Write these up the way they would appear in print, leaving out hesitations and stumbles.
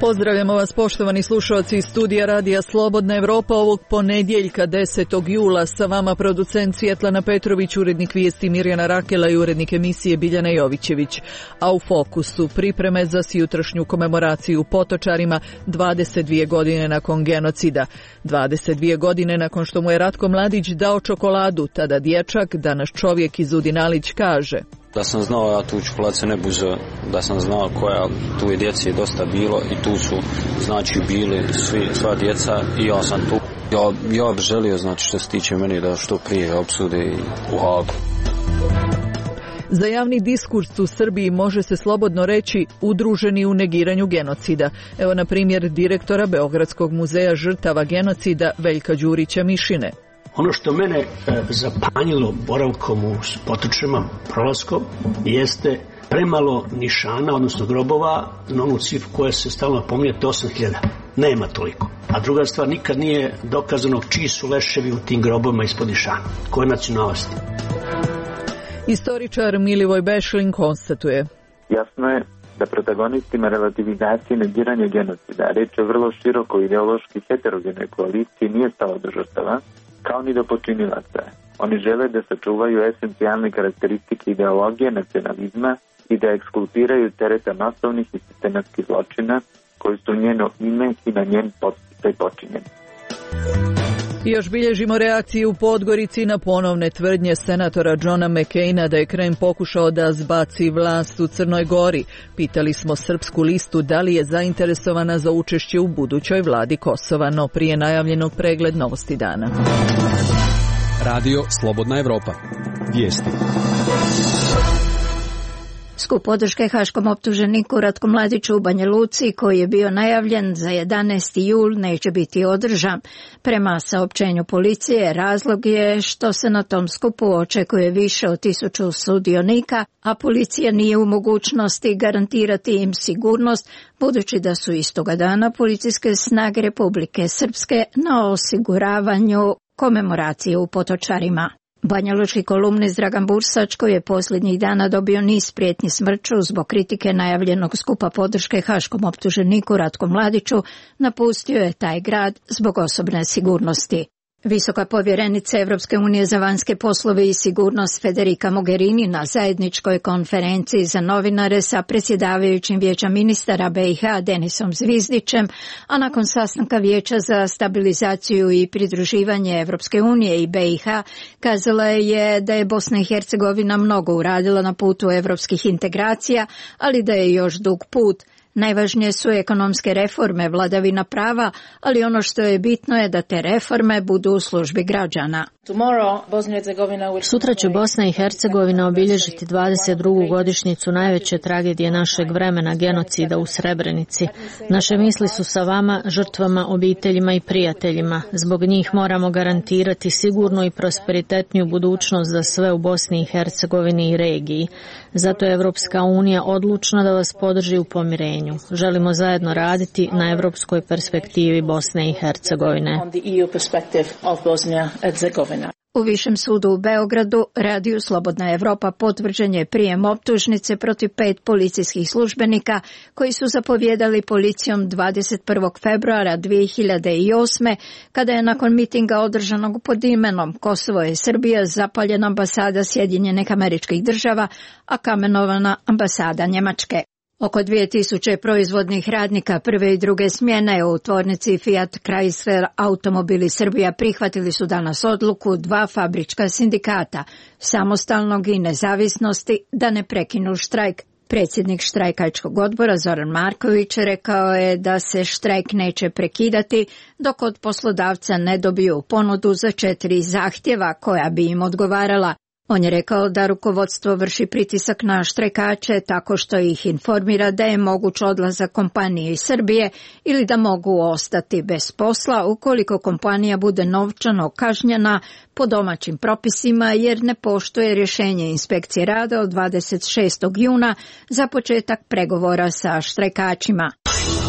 Pozdravljamo vas poštovani slušalci iz studija Radija Slobodna Evropa ovog ponedjeljka 10. jula. Sa vama producent Svjetlana Petrović, urednik vijesti Mirjana Rakela i urednik emisije Biljana Jovićević. A u fokusu pripreme za sjutrašnju komemoraciju Potočarima 22 godine nakon genocida. 22 godine nakon što mu je Ratko Mladić dao čokoladu, tada dječak, danas čovjek iz Udinalić kaže: Da sam znao ja tu čokoladu se ne buzeo, da sam znao koja, tu je djece dosta bilo i tu su znači bili sva djeca i ja sam tu. Ja bih želio, znači što se tiče meni, da što prije opsude u Hagu. Za javni diskurs u Srbiji može se slobodno reći udruženi u negiranju genocida. Evo na primjer direktora Beogradskog muzeja žrtava genocida Veljka Đurića Mišine. Ono što mene zapanjilo boravkom u Potočarima, prolaskom, jeste premalo nišana, odnosno grobova, na onu cifru koja se stalno pominjete, 8.000. Nema toliko. A druga stvar, nikad nije dokazano čiji su leševi u tim grobovima ispod nišana. Koje nacionalnosti? Istoričar Milivoj Bešlin konstatuje: Jasno je da protagonistima relativizacije i negiranja genocida, reč je vrlo široko ideološki heterogenoj koaliciji, nije stalo do žrtava, kao ni do počinilaca. Oni žele da sačuvaju esencijalne karakteristike ideologije nacionalizma i da ekskulpiraju tereta masovnih i sistematskih zločina koji su njeno ime i na njen podsticaj počinjeni. Još bilježimo reakciju u Podgorici na ponovne tvrdnje senatora Johna McCaina da je Krem pokušao da zbaci vlast u Crnoj Gori. Pitali smo Srpsku listu da li je zainteresovana za učešće u budućoj vladi Kosova, no prije najavljenog pregled novosti dana. Radio Slobodna Evropa. Vijesti. Skup podrške haškom optuženiku Ratku Mladiću u Banja Luci, koji je bio najavljen za 11. jul, neće biti održan. Prema saopćenju policije, razlog je što se na tom skupu očekuje više od 1000 sudionika, a policija nije u mogućnosti garantirati im sigurnost, budući da su istoga dana policijske snage Republike Srpske na osiguravanju komemoracije u Potočarima. Banjalučki kolumnist Dragan Bursač, koji je posljednjih dana dobio niz prijetnji smrću zbog kritike najavljenog skupa podrške haškom optuženiku Ratku Mladiću, napustio je taj grad zbog osobne sigurnosti. Visoka povjerenica Evropske unije za vanjske poslove i sigurnost Federica Mogherini na zajedničkoj konferenciji za novinare sa predsjedavajućim vijeća ministara BiH Denisom Zvizdićem, a nakon sastanka vijeća za stabilizaciju i pridruživanje Evropske unije i BiH, kazala je da je Bosna i Hercegovina mnogo uradila na putu evropskih integracija, ali da je još dug put. Najvažnije su ekonomske reforme, vladavina prava, ali ono što je bitno je da te reforme budu u službi građana. Sutra će Bosna i Hercegovina obilježiti 22. godišnjicu najveće tragedije našeg vremena, genocida u Srebrenici. Naše misli su sa vama, žrtvama, obiteljima i prijateljima. Zbog njih moramo garantirati sigurnu i prosperitetniju budućnost za sve u Bosni i Hercegovini i regiji. Zato je Evropska unija odlučna da vas podrži u pomirenju. Želimo zajedno raditi na evropskoj perspektivi Bosne i Hercegovine. U Višem sudu u Beogradu, Radiju Slobodna Evropa, potvrđen je prijem optužnice protiv 5 policijskih službenika koji su zapovjedali policijom 21. februara 2008. kada je nakon mitinga održanog pod imenom Kosovo je Srbija zapaljena ambasada Sjedinjenih Američkih Država, a kamenovana ambasada Njemačke. Oko 2000 proizvodnih radnika prve i druge smjene u tvornici Fiat Chrysler Automobili Srbija prihvatili su danas odluku 2 fabrička sindikata, Samostalnog i Nezavisnosti, da ne prekinu štrajk. Predsjednik štrajkačkog odbora Zoran Marković rekao je da se štrajk neće prekidati dok od poslodavca ne dobiju ponudu za 4 zahtjeva koja bi im odgovarala. On je rekao da rukovodstvo vrši pritisak na štrajkače tako što ih informira da je moguć odlazak kompanije iz Srbije ili da mogu ostati bez posla ukoliko kompanija bude novčano kažnjena po domaćim propisima jer ne poštuje rješenje inspekcije rada od 26. juna za početak pregovora sa štrajkačima.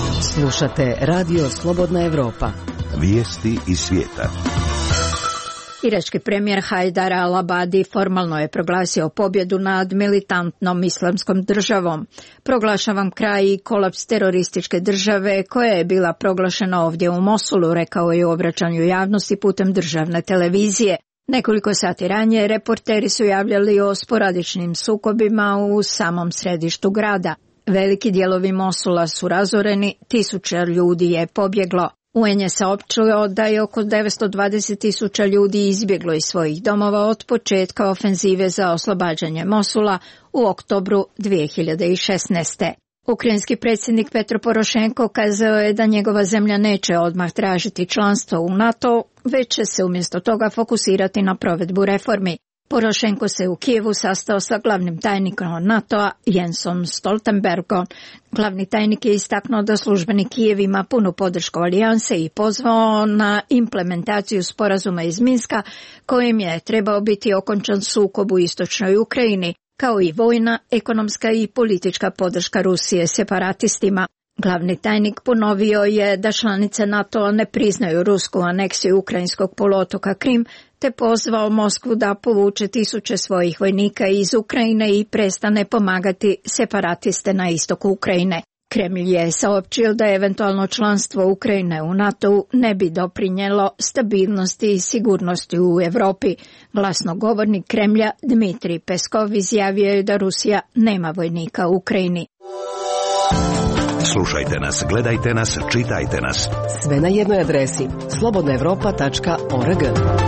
Slušate Radio Slobodna Evropa. Vijesti iz svijeta. Irački premijer Hajdar al-Abadi formalno je proglasio pobjedu nad militantnom islamskom državom. Proglašavam kraj i kolaps terorističke države koja je bila proglašena ovdje u Mosulu, rekao je u obraćanju javnosti putem državne televizije. Nekoliko sati ranije reporteri su javljali o sporadičnim sukobima u samom središtu grada. Veliki dijelovi Mosula su razoreni, 1000 ljudi je pobjeglo. UN je saopćio da je oko 920.000 ljudi izbjeglo iz svojih domova od početka ofenzive za oslobađanje Mosula u oktobru 2016. Ukrajinski predsjednik Petro Porošenko kazao je da njegova zemlja neće odmah tražiti članstvo u NATO, već će se umjesto toga fokusirati na provedbu reformi. Porošenko se u Kijevu sastao sa glavnim tajnikom NATO-a Jensom Stoltenbergom. Glavni tajnik je istaknuo da službeni Kijev ima punu podršku alijanse i pozvao na implementaciju sporazuma iz Minska kojim je trebao biti okončan sukob u istočnoj Ukrajini, kao i vojna, ekonomska i politička podrška Rusije separatistima. Glavni tajnik ponovio je da članice NATO ne priznaju rusku aneksiju ukrajinskog poluotoka Krim, te pozvao Moskvu da povuče 1000 svojih vojnika iz Ukrajine i prestane pomagati separatiste na istoku Ukrajine. Kremlj je saopćio da eventualno članstvo Ukrajine u NATO ne bi doprinijelo stabilnosti i sigurnosti u Europi. Glasnogovornik Kremlja Dmitrij Peskov izjavio je da Rusija nema vojnika u Ukrajini. Slušajte nas, gledajte nas, čitajte nas. Sve na jednoj adresi slobodnaevropa.org.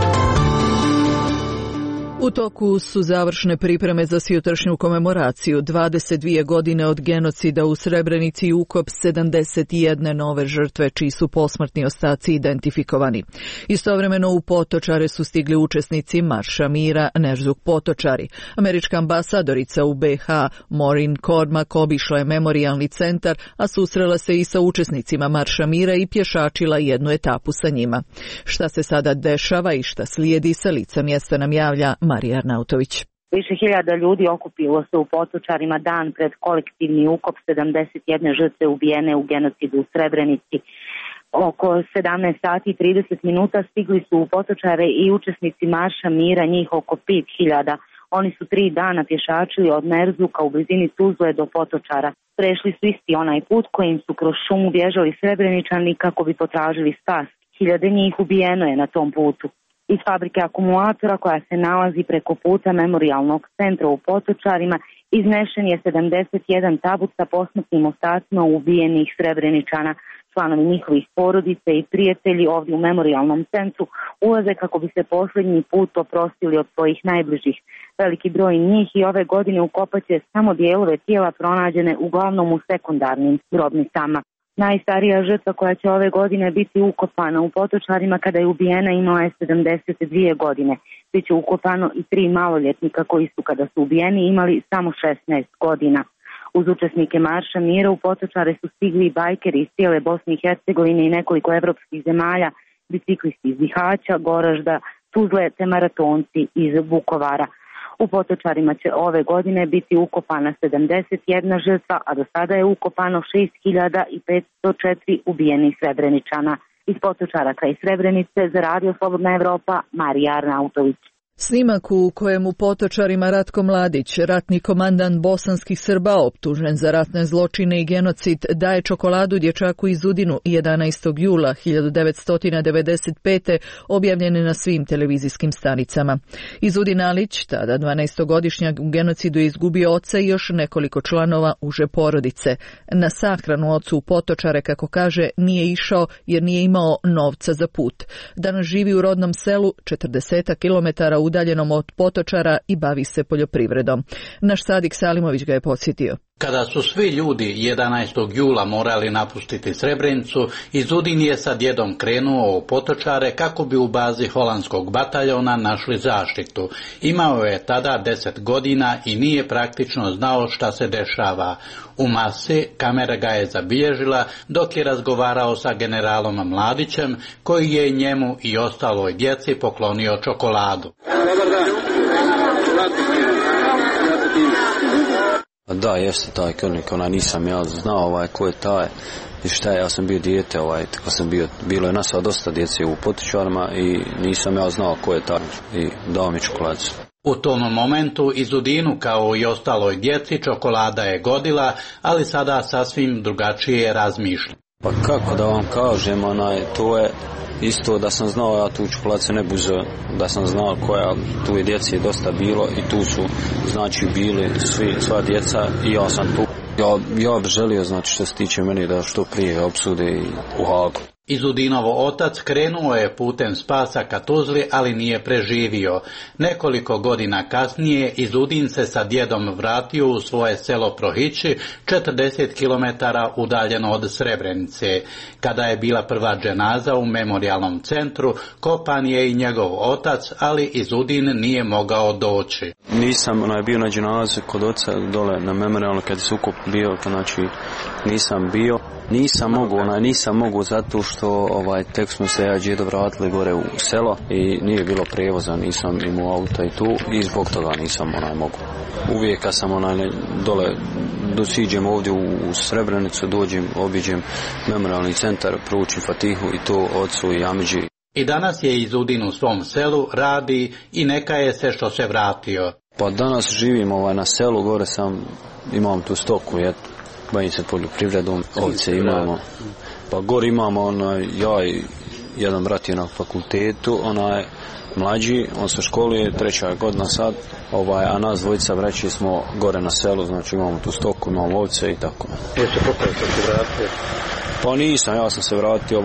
U toku su završne pripreme za sutrašnju komemoraciju 22 godine od genocida u Srebrenici i ukop 71 nove žrtve čiji su posmrtni ostaci identifikovani. Istovremeno u Potočare su stigli učesnici Marša mira Nerzuk Potočari. Američka ambasadorica u BiH Maureen Cormack obišla je memorijalni centar, a susrela se i sa učesnicima Marša mira i pješačila jednu etapu sa njima. Šta se sada dešava i šta slijedi, sa lica mjesta nam javlja Marija Arnautović. Više hiljada ljudi okupilo se u Potočarima dan pred kolektivni ukop 71 žrtve ubijene u genocidu u Srebrenici. Oko 17 sati i 30 minuta stigli su u Potočare i učesnici Marša mira, njih oko 5000. Oni su 3 dana pješačili od Nerzuka u blizini Tuzle do Potočara. Prešli su isti onaj put kojim su kroz šumu bježali Srebreničani kako bi potražili spas. Hiljade njih ubijeno je na tom putu. Iz fabrike akumulatora koja se nalazi preko puta memorijalnog centra u Potočarima iznešen je 71 tabut sa posmrtnim ostacima ubijenih Srebreničana. Članovi njihovih porodice i prijatelji ovdje u memorijalnom centru ulaze kako bi se posljednji put oprostili od svojih najbližih. Veliki broj njih i ove godine ukopat će samo dijelove tijela pronađene uglavnom u sekundarnim grobnicama. Najstarija žrtva koja će ove godine biti ukopana u Potočarima kada je ubijena imala je 72 godine. Biće ukopano i 3 maloljetnika koji su kada su ubijeni imali samo 16 godina. Uz učesnike Marša mira u Potočare su stigli i bajkeri iz cijele Bosne i Hercegovine i nekoliko evropskih zemalja, biciklisti iz Bihaća, Goražda, Tuzle te maratonci iz Vukovara. U Potočarima će ove godine biti ukopana 71 žrtva, a do sada je ukopano 6504 ubijenih Srebreničana. Iz Potočara kraj Srebrenice za Radio Slobodna Evropa, Marija Arnautović. Snimak u kojem u Potočarima Ratko Mladić, ratni komandant bosanskih Srba optužen za ratne zločine i genocid, daje čokoladu dječaku iz Udinu 11. jula 1995. objavljene na svim televizijskim stanicama. Izudin Alić, tada 12-godišnjak, u genocidu je izgubio oca i još nekoliko članova uže porodice. Na sahranu ocu u Potočare, kako kaže, nije išao jer nije imao novca za put. Danas živi u rodnom selu 40 kilometara udaljenom od Potočara i bavi se poljoprivredom. Naš Sadik Salimović ga je podsjetio. Kada su svi ljudi 11. jula morali napustiti Srebrenicu, Izudin je sa djedom krenuo u Potočare kako bi u bazi holandskog bataljona našli zaštitu. Imao je tada 10 godina i nije praktično znao šta se dešava. U masi kamera ga je zabilježila dok je razgovarao sa generalom Mladićem, koji je njemu i ostaloj djeci poklonio čokoladu. Da, jeste taj krvnik, nisam ja znao ko je taj i šta je, ja sam bio dijete, tako sam bio, bilo je nas dosta djece u potičarima i nisam ja znao ko je taj i dao mi čokoladicu. U tom momentu iz Udinu kao i ostaloj djeci čokolada je godila, ali sada sasvim drugačije razmišlja. Pa kako da vam kažem, to je isto da sam znao, ja tu čokoladicu ne buzo, da sam znao koja, tu je djeci dosta bilo i tu su znači bili sva djeca i ja sam tu. Ja bih želio, znači što se tiče meni, da što prije opsude u Hagu. Izudinovo otac krenuo je putem spasa ka Tuzli, ali nije preživio. Nekoliko godina kasnije Izudin se sa djedom vratio u svoje selo Prohići, 40 km udaljeno od Srebrenice. Kada je bila prva dženaza u memorijalnom centru, kopan je i njegov otac, ali Izudin nije mogao doći. Nisam bio na dženazi kod oca dole na memorijalno kad je sukob bio, znači nisam bio. Nisam mogao zato što tek smo se ja i djedo vratili gore u selo i nije bilo prijevoza, nisam imao auta i tu i zbog toga nisam mogao. Uvijek kad sam dole dosiđem ovdje u Srebrenicu, dođem, obiđem memorialni centar, proučim Fatihu i to ocu i amidži. I danas je Izudin u svom selu, radi i neka je se što se vratio. Pa danas živim na selu, gore imam tu stoku, bavim se poljoprivredom, ovce imamo. Pa gore imamo, ja i jedan brat je na fakultetu, je mlađi, on se školuje, 3. godina sad, a nas dvojica braći smo gore na selu, znači imamo tu stoku, imamo ovce i tako. Jeste popravo se vratio? Pa nisam, ja sam se vratio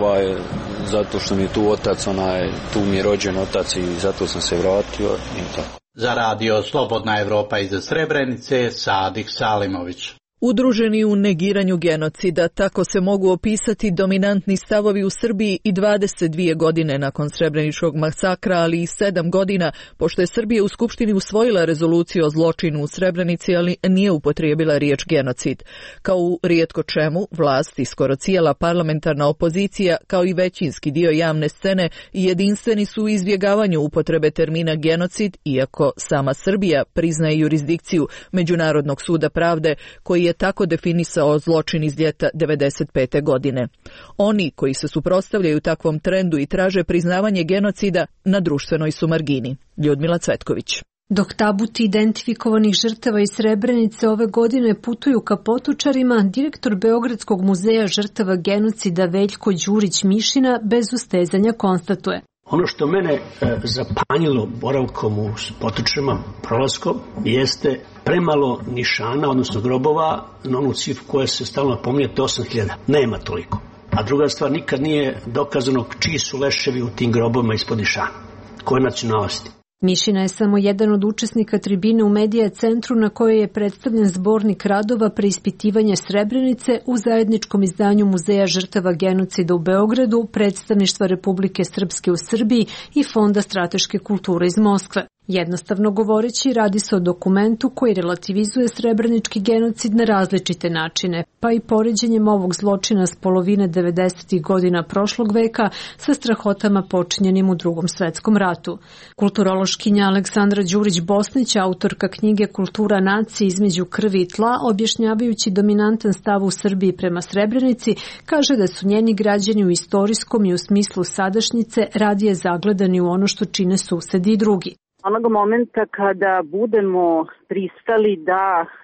zato što mi je tu otac, tu mi je rođen otac i zato sam se vratio i tako. Za radio Slobodna Evropa iz Srebrenice, Sadik Salimović. Udruženi u negiranju genocida, tako se mogu opisati dominantni stavovi u Srbiji i 22 godine nakon Srebreničkog masakra, ali i 7 godina, pošto je Srbija u Skupštini usvojila rezoluciju o zločinu u Srebrenici, ali nije upotrijebila riječ genocid. Kao u rijetko čemu, vlast i skoro cijela parlamentarna opozicija, kao i većinski dio javne scene, jedinstveni su u izbjegavanju upotrebe termina genocid, iako sama Srbija priznaje jurisdikciju Međunarodnog suda pravde, koji je tako definisao zločin iz ljeta 1995. godine. Oni koji se suprotstavljaju takvom trendu i traže priznavanje genocida na društvenoj su margini. Ljudmila Cvetković. Dok tabuti identifikovanih žrtava iz Srebrenice ove godine putuju ka Potočarima, direktor Beogradskog muzeja žrtava genocida Veljko Đurić-Mišina bez ustezanja konstatuje. Ono što mene zapanjilo boravkom u Potočarima, prolaskom, jeste premalo nišana, odnosno grobova, na onu cifru koja se stalno pominje, 8.000. Nema toliko. A druga stvar, nikad nije dokazano čiji su leševi u tim grobovima ispod nišana. Koje nacionalnosti? Mišina je samo jedan od učesnika tribine u Medija centru na kojoj je predstavljen zbornik radova preispitivanja Srebrenice u zajedničkom izdanju Muzeja žrtava genocida u Beogradu, Predstavništva Republike Srpske u Srbiji i Fonda strateške kulture iz Moskve. Jednostavno govoreći, radi se o dokumentu koji relativizuje srebrenički genocid na različite načine, pa i poređenjem ovog zločina s polovine 90. godina prošlog veka sa strahotama počinjenim u Drugom svetskom ratu. Kulturološkinja Aleksandra Đurić-Bosnić, autorka knjige Kultura nacije između krvi i tla, objašnjavajući dominantan stav u Srbiji prema Srebrenici, kaže da su njeni građani u istorijskom i u smislu sadašnjice radije zagledani u ono što čine susedi i drugi. Onog momenta kada budemo pristali da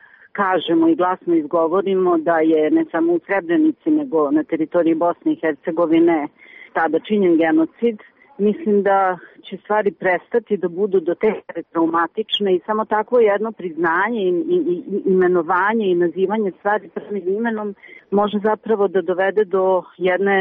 kažemo i glasno izgovorimo da je ne samo u Srebrenici nego na teritoriji Bosne i Hercegovine tada činjen genocid, mislim da će stvari prestati da budu do te traumatične i samo takvo jedno priznanje i imenovanje i nazivanje stvari pravim imenom može zapravo da dovede do jedne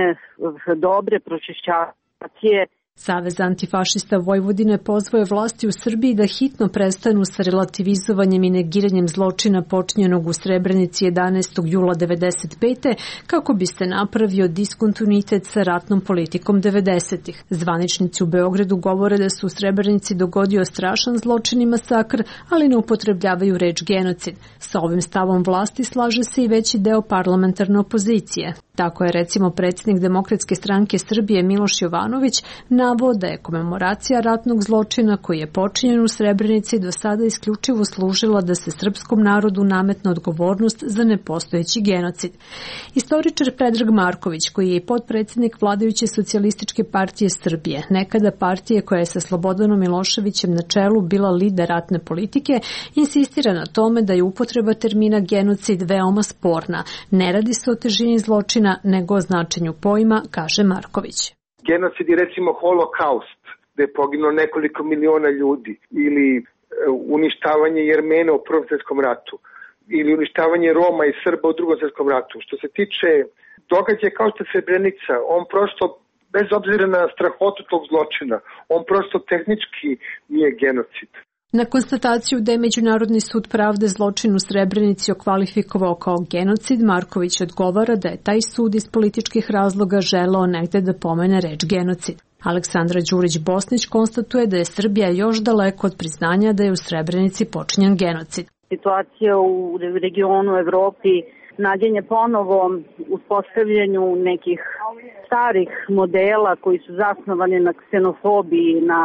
dobre pročišćacije. Savez antifašista Vojvodine pozvao je vlasti u Srbiji da hitno prestanu sa relativizovanjem i negiranjem zločina počinjenog u Srebrenici 11. jula 1995. kako bi se napravio diskontinuitet sa ratnom politikom 90-ih. Zvaničnici u Beogradu govore da se u Srebrenici dogodio strašan zločin i masakr, ali ne upotrebljavaju reč genocid. Sa ovim stavom vlasti slaže se i veći deo parlamentarne opozicije. Tako je recimo predsjednik Demokratske stranke Srbije Miloš Jovanović naveo da je komemoracija ratnog zločina koji je počinjen u Srebrenici do sada isključivo služila da se srpskom narodu nametne odgovornost za nepostojeći genocid. Istoričar Predrag Marković, koji je i potpredsjednik vladajuće Socijalističke partije Srbije, nekada partije koja je sa Slobodanom Miloševićem na čelu bila lider ratne politike, insistira na tome da je upotreba termina genocid veoma sporna. Ne radi se o težini zločina, nego o značenju pojma, kaže Marković. Genocid je recimo holokaust, gde je poginulo nekoliko miliona ljudi, ili uništavanje Jermena u Prvom svjetskom ratu, ili uništavanje Roma i Srba u Drugom svjetskom ratu. Što se tiče događaja kao što je Srebrenica, on prosto, bez obzira na strahotu tog zločina, on prosto tehnički nije genocid. Na konstataciju da je Međunarodni sud pravde zločin u Srebrenici okvalifikovao kao genocid, Marković odgovara da je taj sud iz političkih razloga želeo negde da pomene reč genocid. Aleksandra Đurić-Bosnić konstatuje da je Srbija još daleko od priznanja da je u Srebrenici počinjen genocid. Situacija u regionu Evropi naginje ponovo uspostavljanju nekih starih modela koji su zasnovani na ksenofobiji, na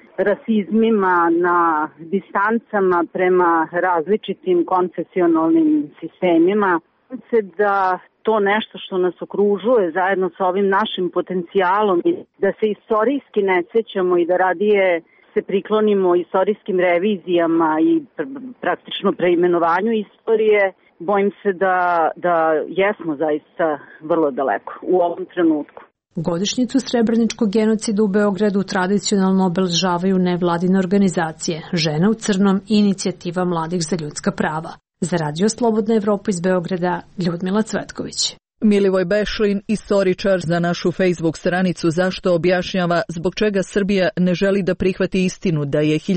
rasizmima, na distancama prema različitim konfesionalnim sistemima. Se da to nešto što nas okružuje zajedno sa ovim našim potencijalom i da se istorijski ne sećamo i da radije se priklonimo istorijskim revizijama i praktično preimenovanju istorije, bojim se da jesmo zaista vrlo daleko u ovom trenutku. Godišnjicu srebreničkog genocida u Beogradu tradicionalno obeležavaju nevladine organizacije Žene u crnom i Inicijativa mladih za ljudska prava. Za Radio Slobodna Evropa iz Beograda, Ljudmila Cvetković. Milivoj Bešlin, istoričar za našu Facebook stranicu Zašto objašnjava zbog čega Srbija ne želi da prihvati istinu da je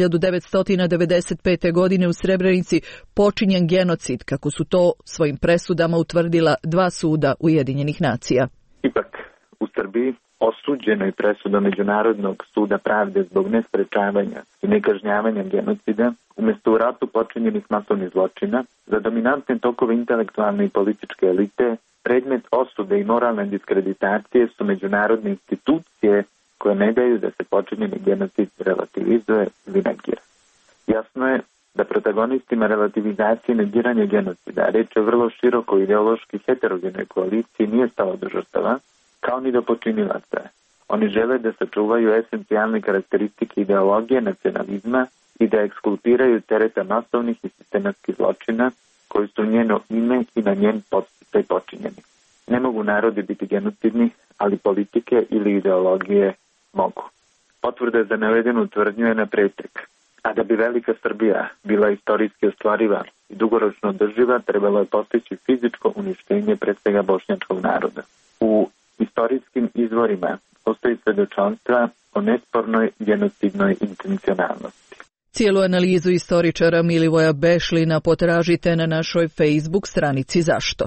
1995. godine u Srebrenici počinjen genocid, kako su to svojim presudama utvrdila dva suda Ujedinjenih nacija. Ipak, u Srbiji osuđeno je presuda Međunarodnog suda pravde zbog nesprečavanja i nekažnjavanja genocida, umjesto u ratu počinjenih masovnih zločina, za dominantne tokove intelektualne i političke elite, predmet osude i moralne diskreditacije su međunarodne institucije koje ne daju da se počinjeni genocid relativizuje ili negira. Jasno je da protagonistima relativizacije i negiranja genocida, reč je vrlo široko ideološki heterogenoj koaliciji, nije stalo do žrtava, kao ni do počinilaca. Oni žele da sačuvaju esencijalne karakteristike ideologije nacionalizma i da ekskulpiraju tereta masovnih i sistematskih zločina koji su njeno ime i na njen podsticaj počinjeni. Ne mogu narodi biti genocidni, ali politike ili ideologije mogu. Potvrda za navedenu tvrdnju je na pretek. A da bi velika Srbija bila istorijski ostvariva i dugoročno održiva, trebalo je postići fizičko uništenje pred svega bošnjačkog naroda. U istorijskim izvorima postoji svedočanstva o nespornoj genocidnoj intencionalnosti. Cijelu analizu istoričara Milivoja Bešlina potražite na našoj Facebook stranici Zašto.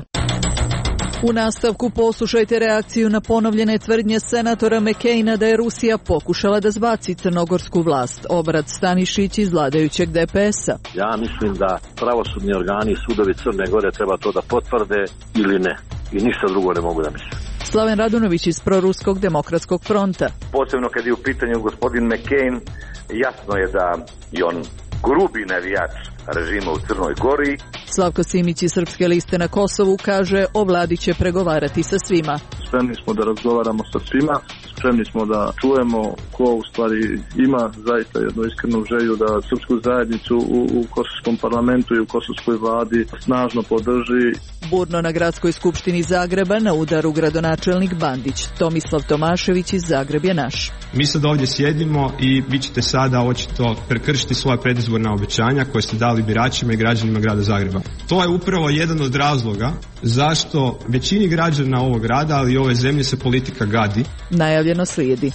U nastavku poslušajte reakciju na ponovljene tvrdnje senatora McCaina da je Rusija pokušala da zbaci crnogorsku vlast. Obrat Stanišić iz vladajućeg DPS-a. Ja mislim da pravosudni organi i sudovi Crne Gore treba to da potvrde ili ne. I ništa drugo ne mogu da mislim. Slaven Radunović iz Proruskog demokratskog fronta. Posebno kad je u pitanju gospodin McCain, jasno je da je on grubi navijač režima u Crnoj Gori. Slavko Simić iz Srpske liste na Kosovu kaže o vladi će pregovarati sa svima. Spremni smo da razgovaramo sa svima, spremni smo da čujemo ko u stvari ima zaista jednu iskrenu želju da srpsku zajednicu u Kosovskom parlamentu i u Kosovskoj vladi snažno podrži. Burno na Gradskoj skupštini Zagreba na udaru gradonačelnik Bandić. Tomislav Tomašević iz Zagreb je naš. Mi sad ovdje sjedimo i vi ćete sada očito prekršiti svoja predizborna obećanja koje ste dali biračima i građanima grada Zagreba. To je upravo jedan od razloga zašto većini građana ovog grada, ali i ove zemlje se politika gadi. Najavljeno slijedi.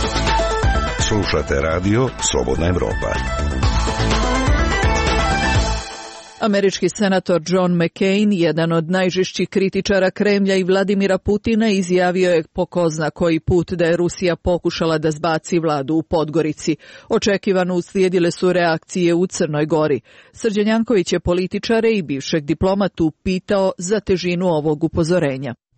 Slušate radio Slobodna Evropa. Američki senator John McCain, jedan od najžešćih kritičara Kremlja i Vladimira Putina, izjavio je po ko zna koji put da je Rusija pokušala da zbaci vladu u Podgorici. Očekivano uslijedile su reakcije u Crnoj Gori. Srđan Janković je političare i bivšeg diplomatu pitao za težinu ovog upozorenja.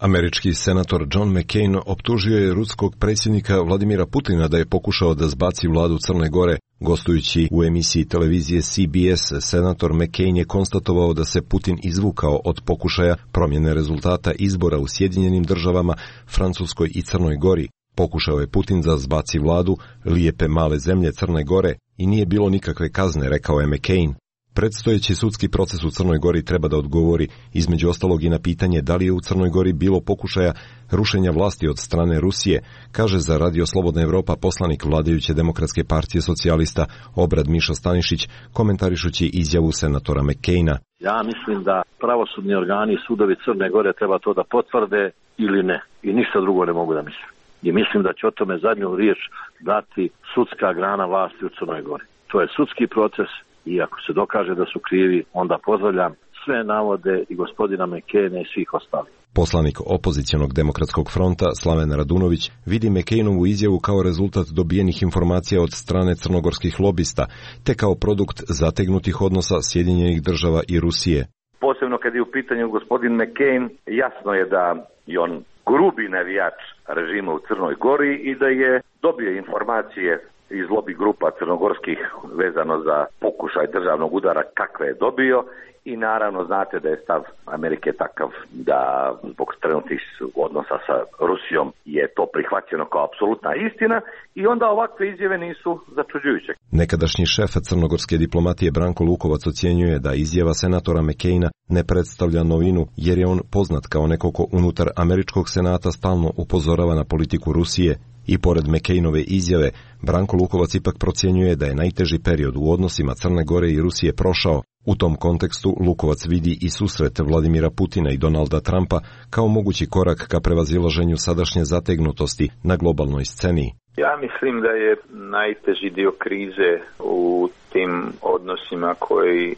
Američki senator John McCain optužio je ruskog predsjednika Vladimira Putina da je pokušao da zbaci vladu Crne Gore. Gostujući u emisiji televizije CBS, senator McCain je konstatovao da se Putin izvukao od pokušaja promjene rezultata izbora u Sjedinjenim Državama, Francuskoj i Crnoj Gori. Pokušao je Putin da zbaci vladu lijepe male zemlje Crne Gore i nije bilo nikakve kazne, rekao je McCain. Predstojeći sudski proces u Crnoj Gori treba da odgovori između ostalog i na pitanje da li je u Crnoj Gori bilo pokušaja rušenja vlasti od strane Rusije, kaže za Radio Slobodna Evropa poslanik vladajuće Demokratske partije socijalista Obrad Mišo Stanišić, komentarišući izjavu senatora McCaina. Ja mislim da pravosudni organi i sudovi Crne Gore treba to da potvrde ili ne. I ništa drugo ne mogu da mislim. I mislim da će o tome zadnju riječ dati sudska grana vlasti u Crnoj Gori. To je sudski proces. I ako se dokaže da su krivi, onda pozdravljam sve navode i gospodina McCaina i svih ostalih. Poslanik opozicionog demokratskog fronta Slaven Radunović vidi McCainovu izjavu kao rezultat dobijenih informacija od strane crnogorskih lobista, te kao produkt zategnutih odnosa Sjedinjenih Država i Rusije. Posebno kad je u pitanju gospodin McCain, jasno je da je on grubi navijač režima u Crnoj Gori i da je dobio informacije iz lobby grupa crnogorskih vezano za pokušaj državnog udara kakve je dobio i naravno znate da je stav Amerike takav da zbog trenutnih odnosa sa Rusijom je to prihvaćeno kao apsolutna istina i onda ovakve izjave nisu začuđujuće. Nekadašnji šef crnogorske diplomatije Branko Lukovac ocjenjuje da izjava senatora McCaina ne predstavlja novinu jer je on poznat kao neko ko unutar američkog senata stalno upozorava na politiku Rusije. I pored McCainove izjave, Branko Lukovac ipak procjenjuje da je najteži period u odnosima Crne Gore i Rusije prošao. U tom kontekstu Lukovac vidi i susret Vladimira Putina i Donalda Trumpa kao mogući korak ka prevazilaženju sadašnje zategnutosti na globalnoj sceni. Ja mislim da je najteži dio krize u tim odnosima koji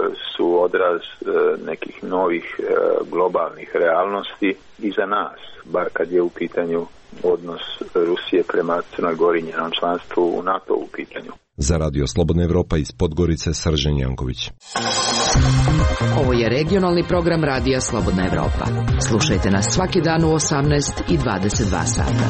su odraz nekih novih globalnih realnosti i za nas, bar kad je u pitanju odnos Rusije prema Crnoj Gori i njenom članstvu u NATO u pitanju. Za Radio Slobodna Evropa iz Podgorice, Srđan Janković. Ovo je regionalni program Radija Slobodna Evropa. Slušajte nas svaki dan u 18 i 22 sata.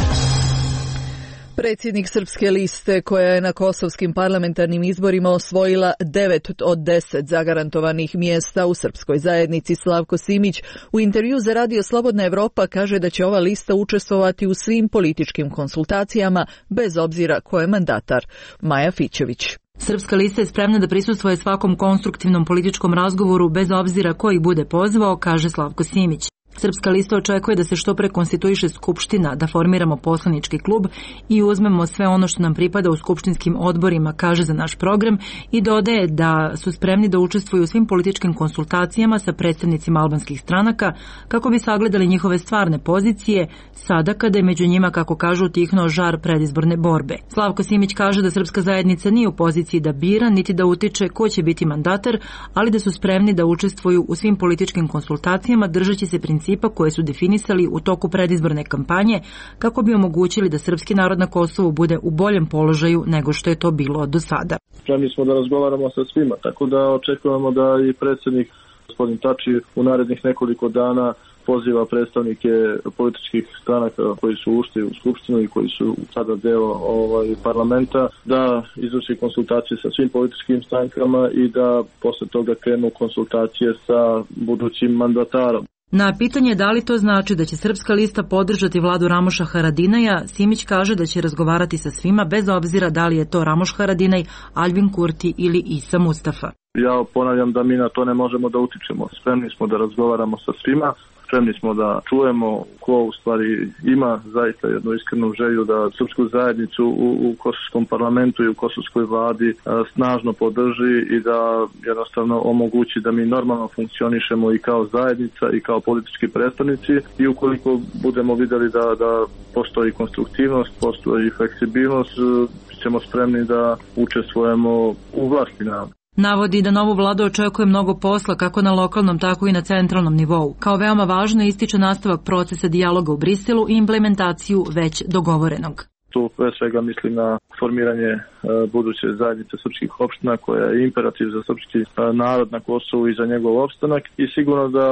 Predsjednik Srpske liste, koja je na kosovskim parlamentarnim izborima osvojila 9 od 10 zagarantovanih mjesta u srpskoj zajednici, Slavko Simić, u intervju za Radio Slobodna Evropa kaže da će ova lista učestvovati u svim političkim konsultacijama, bez obzira ko je mandatar. Maja Fićević. Srpska lista je spremna da prisustvuje svakom konstruktivnom političkom razgovoru, bez obzira ko ih bude pozvao, kaže Slavko Simić. Srpska lista očekuje da se što pre konstituiše Skupština, da formiramo poslanički klub i uzmemo sve ono što nam pripada u skupštinskim odborima, kaže za naš program, i dodaje da su spremni da učestvuju u svim političkim konsultacijama sa predstavnicima albanskih stranaka kako bi sagledali njihove stvarne pozicije, sada kada je među njima, kako kažu, utihnuo žar predizborne borbe. Slavko Simić kaže da Srpska zajednica nije u poziciji da bira niti da utiče ko će biti mandatar, ali da su spremni da učestvuju u svim političkim konsultacijama držeći se principa koje su definisali u toku predizborne kampanje kako bi omogućili da srpski narod na Kosovu bude u boljem položaju nego što je to bilo do sada. Spremni smo da razgovaramo sa svima, tako da očekujemo da i predsjednik gospodin Tači u narednih nekoliko dana poziva predstavnike političkih stranaka koji su ušli u Skupštinu i koji su sada deo parlamenta da izvrši konsultacije sa svim političkim strankama i da posle toga krenu konsultacije sa budućim mandatarom. Na pitanje da li to znači da će Srpska lista podržati vladu Ramoša Haradinaja, Simić kaže da će razgovarati sa svima bez obzira da li je to Ramoš Haradinaj, Albin Kurti ili Isa Mustafa. Ja ponavljam da mi na to ne možemo da utičemo. Spremni smo da razgovaramo sa svima, spremni smo da čujemo ko u stvari ima zaista jednu iskrenu želju da srpsku zajednicu u kosovskom parlamentu i u kosovskoj vladi snažno podrži i da jednostavno omogući da mi normalno funkcionišemo i kao zajednica i kao politički predstavnici i ukoliko budemo vidjeli da postoji konstruktivnost, postoji fleksibilnost, ćemo spremni da učestvujemo u vlasti na. Navodi da novu vladu očekuje mnogo posla kako na lokalnom, tako i na centralnom nivou. Kao veoma važno ističe nastavak procesa dijaloga u Briselu i implementaciju već dogovorenog. Tu pre svega mislim na formiranje buduće zajednice srpskih opština koja je imperativ za srpski narod na Kosovu i za njegov opstanak i sigurno da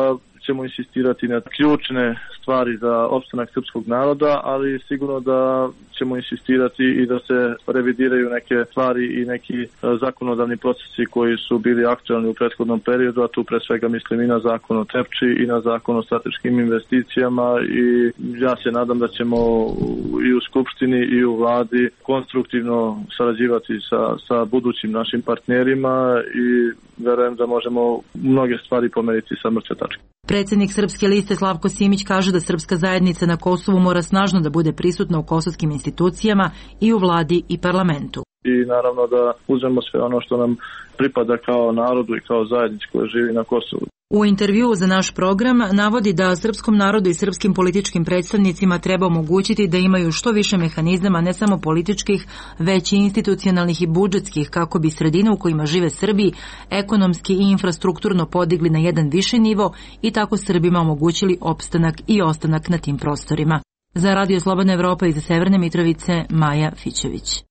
ćemo insistirati na ključne stvari za opstanak srpskog naroda, ali sigurno da ćemo insistirati i da se revidiraju neke stvari i neki zakonodavni procesi koji su bili aktualni u prethodnom periodu, a tu pre svega mislim i na zakon o Trepči i na zakon o strateškim investicijama, i ja se nadam da ćemo i u Skupštini i u vladi konstruktivno sarađivati sa budućim našim partnerima i verujem da možemo mnoge stvari pomeriti sa mrtve tačke. Predsjednik Srpske liste Slavko Simić kaže da srpska zajednica na Kosovu mora snažno da bude prisutna u kosovskim institucijama i u vladi i parlamentu. I naravno da uzmemo sve ono što nam pripada kao narodu i kao zajednici koja živi na Kosovu. U intervjuu za naš program navodi da srpskom narodu i srpskim političkim predstavnicima treba omogućiti da imaju što više mehanizama, ne samo političkih, već i institucionalnih i budžetskih, kako bi sredine u kojima žive Srbi ekonomski i infrastrukturno podigli na jedan viši nivo i tako Srbima omogućili opstanak i ostanak na tim prostorima. Za Radio Slobodna Evropa iz Severne Mitrovice, Maja Fićević.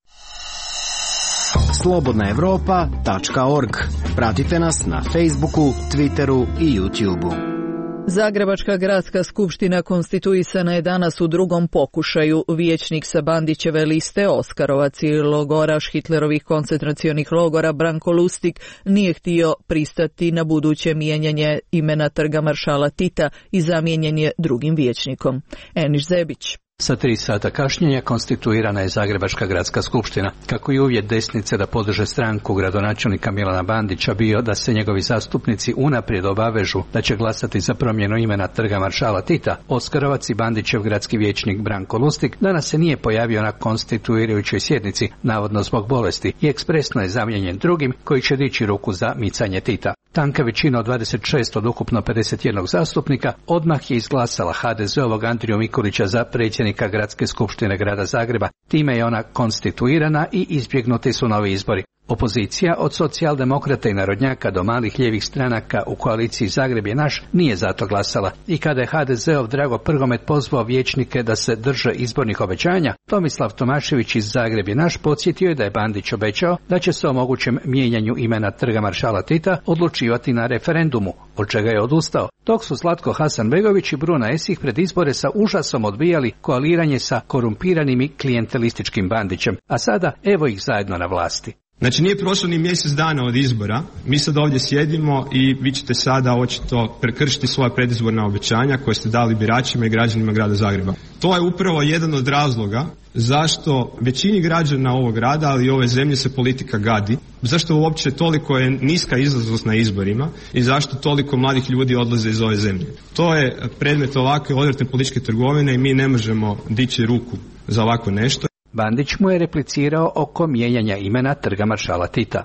slobodnaevropa.org. Pratite nas na Facebooku, Twitteru i YouTubeu. Zagrebačka gradska skupština konstituisana je danas u drugom pokušaju. Vijećnik sa Bandićeve liste Oskarovac i logoraš Hitlerovih koncentracionih logora Branko Lustig nije htio pristati na buduće mijenjanje imena Trga maršala Tita i zamijenjen je drugim vijećnikom. Eniš Zebić. Sa 3 sata kašnjenja konstituirana je Zagrebačka gradska skupština. Kako je uvjet desnice da podrže stranku gradonačelnika Milana Bandića bio da se njegovi zastupnici unaprijed obavežu da će glasati za promjenu imena Trga maršala Tita, Oskarovac i Bandićev gradski vijećnik Branko Lustig danas se nije pojavio na konstituirajućoj sjednici, navodno zbog bolesti, i ekspresno je zamijenjen drugim koji će dići ruku za micanje Tita. Tanka većina od 26 od ukupno 51 zastupnika odmah je izglasala HDZ-ovog Andriju Mikulića za predsjednika Gradske skupštine grada Zagreba. Time je ona konstituirana i izbjegnuti su novi izbori. Opozicija od socijaldemokrata i narodnjaka do malih lijevih stranaka u koaliciji Zagreb je naš nije zato glasala, i kada je HDZ-ov Drago Prgomet pozvao vijećnike da se drže izbornih obećanja, Tomislav Tomašević iz Zagreb je naš podsjetio je da je Bandić obećao da će se o mogućem mijenjanju imena Trga maršala Tita odlučivati na referendumu, od čega je odustao, dok su Zlatko Hasanbegović i Bruna Esih pred izbore sa užasom odbijali koaliranje sa korumpiranim i klijentelističkim Bandićem, a sada evo ih zajedno na vlasti. Znači nije prošlo ni mjesec dana od izbora, mi sad ovdje sjedimo i vi ćete sada očito prekršiti svoja predizborna obećanja koje ste dali biračima i građanima grada Zagreba. To je upravo jedan od razloga zašto većini građana ovog grada, ali i ove zemlje se politika gadi, zašto uopće toliko je niska izlaznost na izborima i zašto toliko mladih ljudi odlaze iz ove zemlje. To je predmet ovakve odvratne političke trgovine i mi ne možemo dići ruku za ovako nešto. Bandić mu je replicirao oko mijenjanja imena Trga maršala Tita.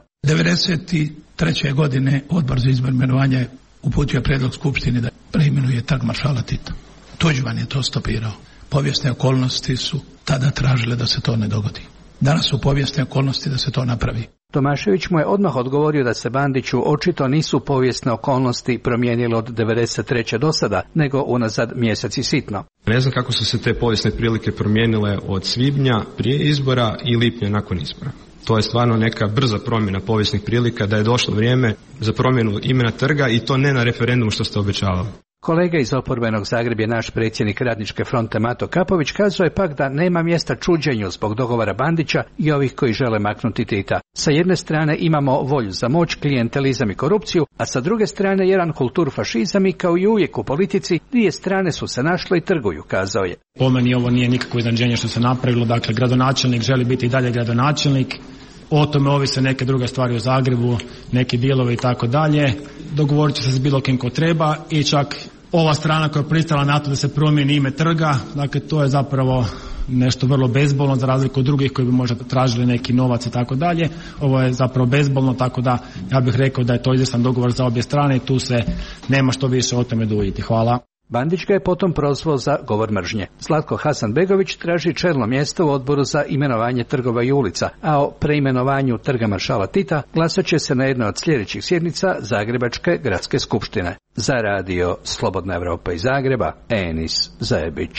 1993. godine Odbor za izbor imenovanja je uputio prijedlog Skupštini da preimenuje Trg maršala Tita. Tuđman je to stopirao. Povijesne okolnosti su tada tražile da se to ne dogodi. Danas su povijesne okolnosti da se to napravi. Tomašević mu je odmah odgovorio da se Bandiću očito nisu povijesne okolnosti promijenile od 1993. do sada, nego unazad mjesec i sitno. Ne znam kako su se te povijesne prilike promijenile od svibnja prije izbora i lipnja nakon izbora. To je stvarno neka brza promjena povijesnih prilika da je došlo vrijeme za promjenu imena trga i to ne na referendumu što ste obećavali. Kolega iz oporbenog Zagreb je naš predsjednik Radničke fronte Mato Kapović kazao je pak da nema mjesta čuđenju zbog dogovora Bandića i ovih koji žele maknuti Tita. Sa jedne strane imamo volju za moć, klijentelizam i korupciju, a sa druge strane jedan kulturfašizam i kao i uvijek u politici dvije strane su se našle i trguju, kazao je. Po meni ovo nije nikakvo iznenađenje što se napravilo, dakle gradonačelnik želi biti i dalje gradonačelnik. O tome ovise neke druge stvari u Zagrebu, neki dijelovi i tako dalje. Dogovorit će se s bilo kim ko treba i čak ova strana koja je pristala na to da se promijeni ime trga, dakle to je zapravo nešto vrlo bezbolno za razliku od drugih koji bi možda tražili neki novac i tako dalje. Ovo je zapravo bezbolno, tako da ja bih rekao da je to izvjestan dogovor za obje strane i tu se nema što više o tome duljiti. Hvala. Bandić ga je potom prozvao za govor mržnje. Zlatko Hasanbegović traži čelno mjesto u odboru za imenovanje trgova i ulica, a o preimenovanju Trga maršala Tita glasat će se na jednoj od sljedećih sjednica Zagrebačke gradske skupštine. Za radio Slobodna Evropa iz Zagreba, Enis Zajebić.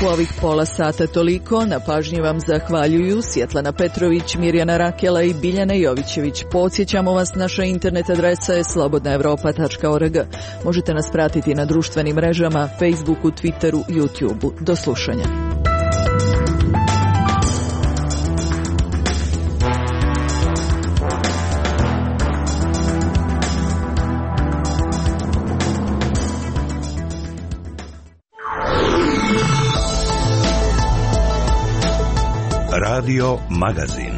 U ovih pola sata toliko. Na pažnji vam zahvaljuju Svjetlana Petrović, Mirjana Rakela i Biljana Jovićević. Podsjećamo vas, naša internet adresa je slobodnaevropa.org. Možete nas pratiti na društvenim mrežama, Facebooku, Twitteru, YouTubeu. Do slušanja. Radio Magazin.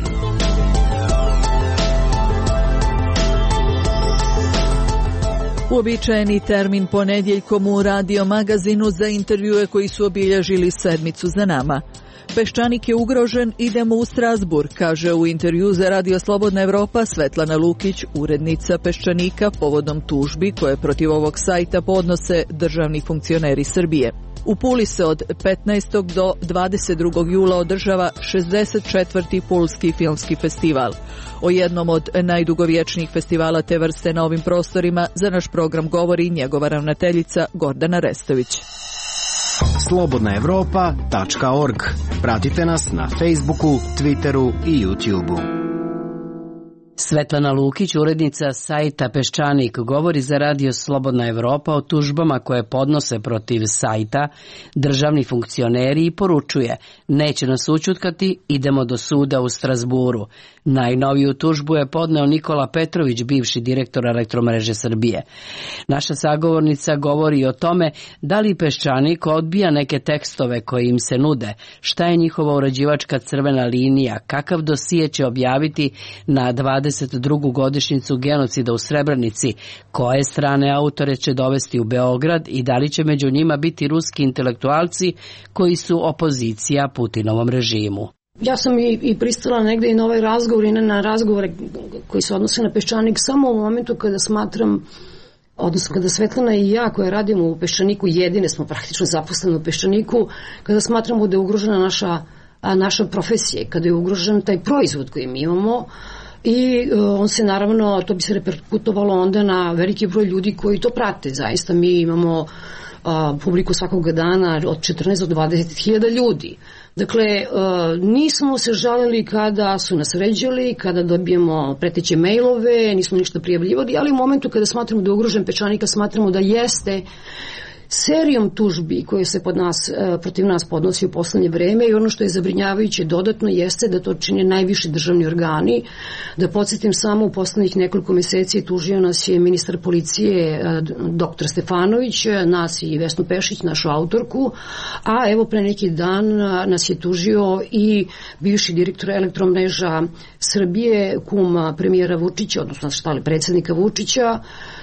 Uobičajeni termin ponedjeljkom u Radio Magazinu za intervjue koji su obilježili sedmicu za nama. Peščanik je ugrožen, idemo u Strasburg, kaže u intervju za Radio Slobodna Evropa Svetlana Lukić, urednica Peščanika, povodom tužbi koje protiv ovog sajta podnose državni funkcioneri Srbije. U Puli se od 15. do 22. jula održava 64. Pulski filmski festival. O jednom od najdugovječnijih festivala te vrste na ovim prostorima za naš program govori njegova ravnateljica Gordana Restović. slobodnaevropa.org. Pratite nas na Facebooku, Twitteru i YouTubeu. Svetlana Lukić, urednica sajta Peščanik, govori za Radio Slobodna Evropa o tužbama koje podnose protiv sajta državni funkcioneri i poručuje: neće nas ućutkati, idemo do suda u Strasburu. Najnoviju tužbu je podneo Nikola Petrović, bivši direktor Elektromreže Srbije. Naša sagovornica govori o tome da li Peščanik odbija neke tekstove koji im se nude, šta je njihova uređivačka crvena linija, kakav dosije će objaviti na 22. godišnjicu genocida u Srebrenici, koje strane autore će dovesti u Beograd i da li će među njima biti ruski intelektualci koji su opozicija Putinovom režimu. Ja sam i pristala negde i na ovaj razgovor i na razgovore koji se odnose na Peščanik samo u momentu kada smatram, odnosno kada Svetlana i ja koja radimo u Peščaniku, jedine smo praktično zaposleni u Peščaniku, kada smatramo da je ugrožena naša profesija, kada je ugrožen taj proizvod koji mi imamo. I on se naravno, to bi se reperkutovalo onda na veliki broj ljudi koji to prate. Zaista mi imamo publiku svakog dana od 14 do 20.000 ljudi. Dakle, nismo se žalili kada su nas vređali, kada dobijemo preteće mailove, nismo ništa prijavljivali, ali u momentu kada smatramo da je ugrožen Peščanika, smatramo da jeste serijom tužbi koje se protiv nas podnosi u poslednje vreme, i ono što je zabrinjavajuće dodatno jeste da to čine najviši državni organi. Da podsjetim samo, u poslednjih nekoliko meseci tužio nas je ministar policije dr. Stefanović, nas i Vesnu Pešić, našu autorku, a evo pre neki dan nas je tužio i bivši direktor Elektromreža Srbije, kum premijera Vučića, odnosno predsjednika Vučića,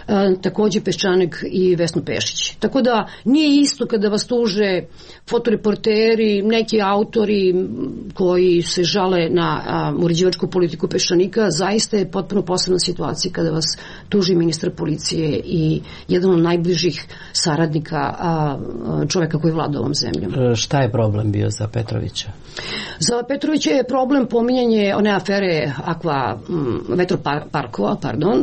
takođe Peščanik i Vesnu Pešić. Tako da nije isto kada vas tuže fotoreporteri, neki autori koji se žale na uređivačku politiku Peščanika. Zaista je potpuno posebna situacija kada vas tuži ministar policije i jedan od najbližih saradnika čoveka koji vlada ovom zemljom. Šta je problem bio za Petrovića? Za Petrovića je problem pominjanje one afere vetroparkova,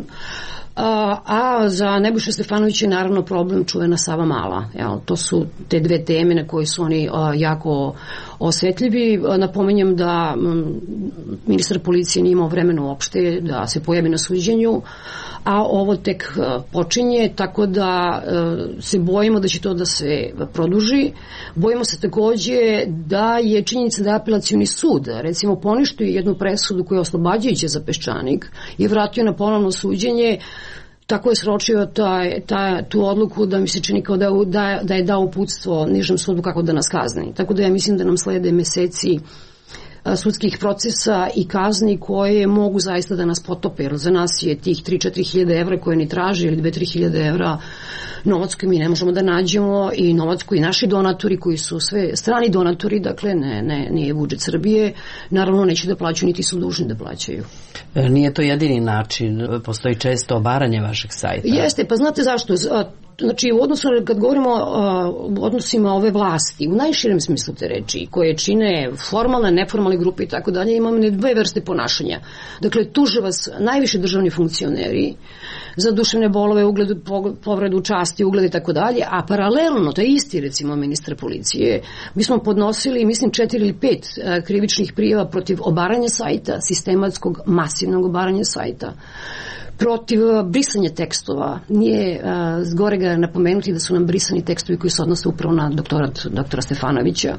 a za Nebojšu Stefanovića je naravno problem čuvena Savamala. To su te dve teme na koje su oni jako osetljivi. Napominjem da ministar policije nije imao vremena uopšte da se pojavi na suđenju, a ovo tek počinje, tako da se bojimo da će to da se produži. Bojimo se takođe da je činjenica da je apelacioni sud recimo poništio jednu presudu koja je oslobađajuća za Peščanik i vratio na ponovno suđenje. Tako je sročio tu odluku da mi se čini kao da je dao uputstvo nižem sudu kako da nas kazni. Tako da ja mislim da nam slede meseci sudskih procesa i kazni koje mogu zaista da nas potope, jer za nas je tih 3-4 hiljade evra koje ni traži ili 2-3 hiljade evra novac koji mi ne možemo da nađemo i novac koji naši donatori, koji su sve strani donatori, dakle nije budžet Srbije, naravno neće da plaćaju niti su dužni da plaćaju. Nije to jedini način, postoji često obaranje vašeg sajta. Jeste, pa znate zašto? znači u odnosu, kad govorimo o odnosima ove vlasti, u najširem smislu te reči, koje čine formalne, neformalne grupe i tako dalje, imamo dve vrste ponašanja. Dakle, tužilac, najviši državni funkcioneri, za duševne bolove, ugled, povredu časti, ugled i tako dalje, a paralelno, to je isti, recimo, ministar policije, mi smo podnosili, mislim, 4 ili 5 krivičnih prijava protiv obaranja sajta, sistematskog, masivnog obaranja sajta, protiv brisanja tekstova. Nije zgorega napomenuti da su nam brisani tekstovi koji se odnose upravo na doktora Stefanovića,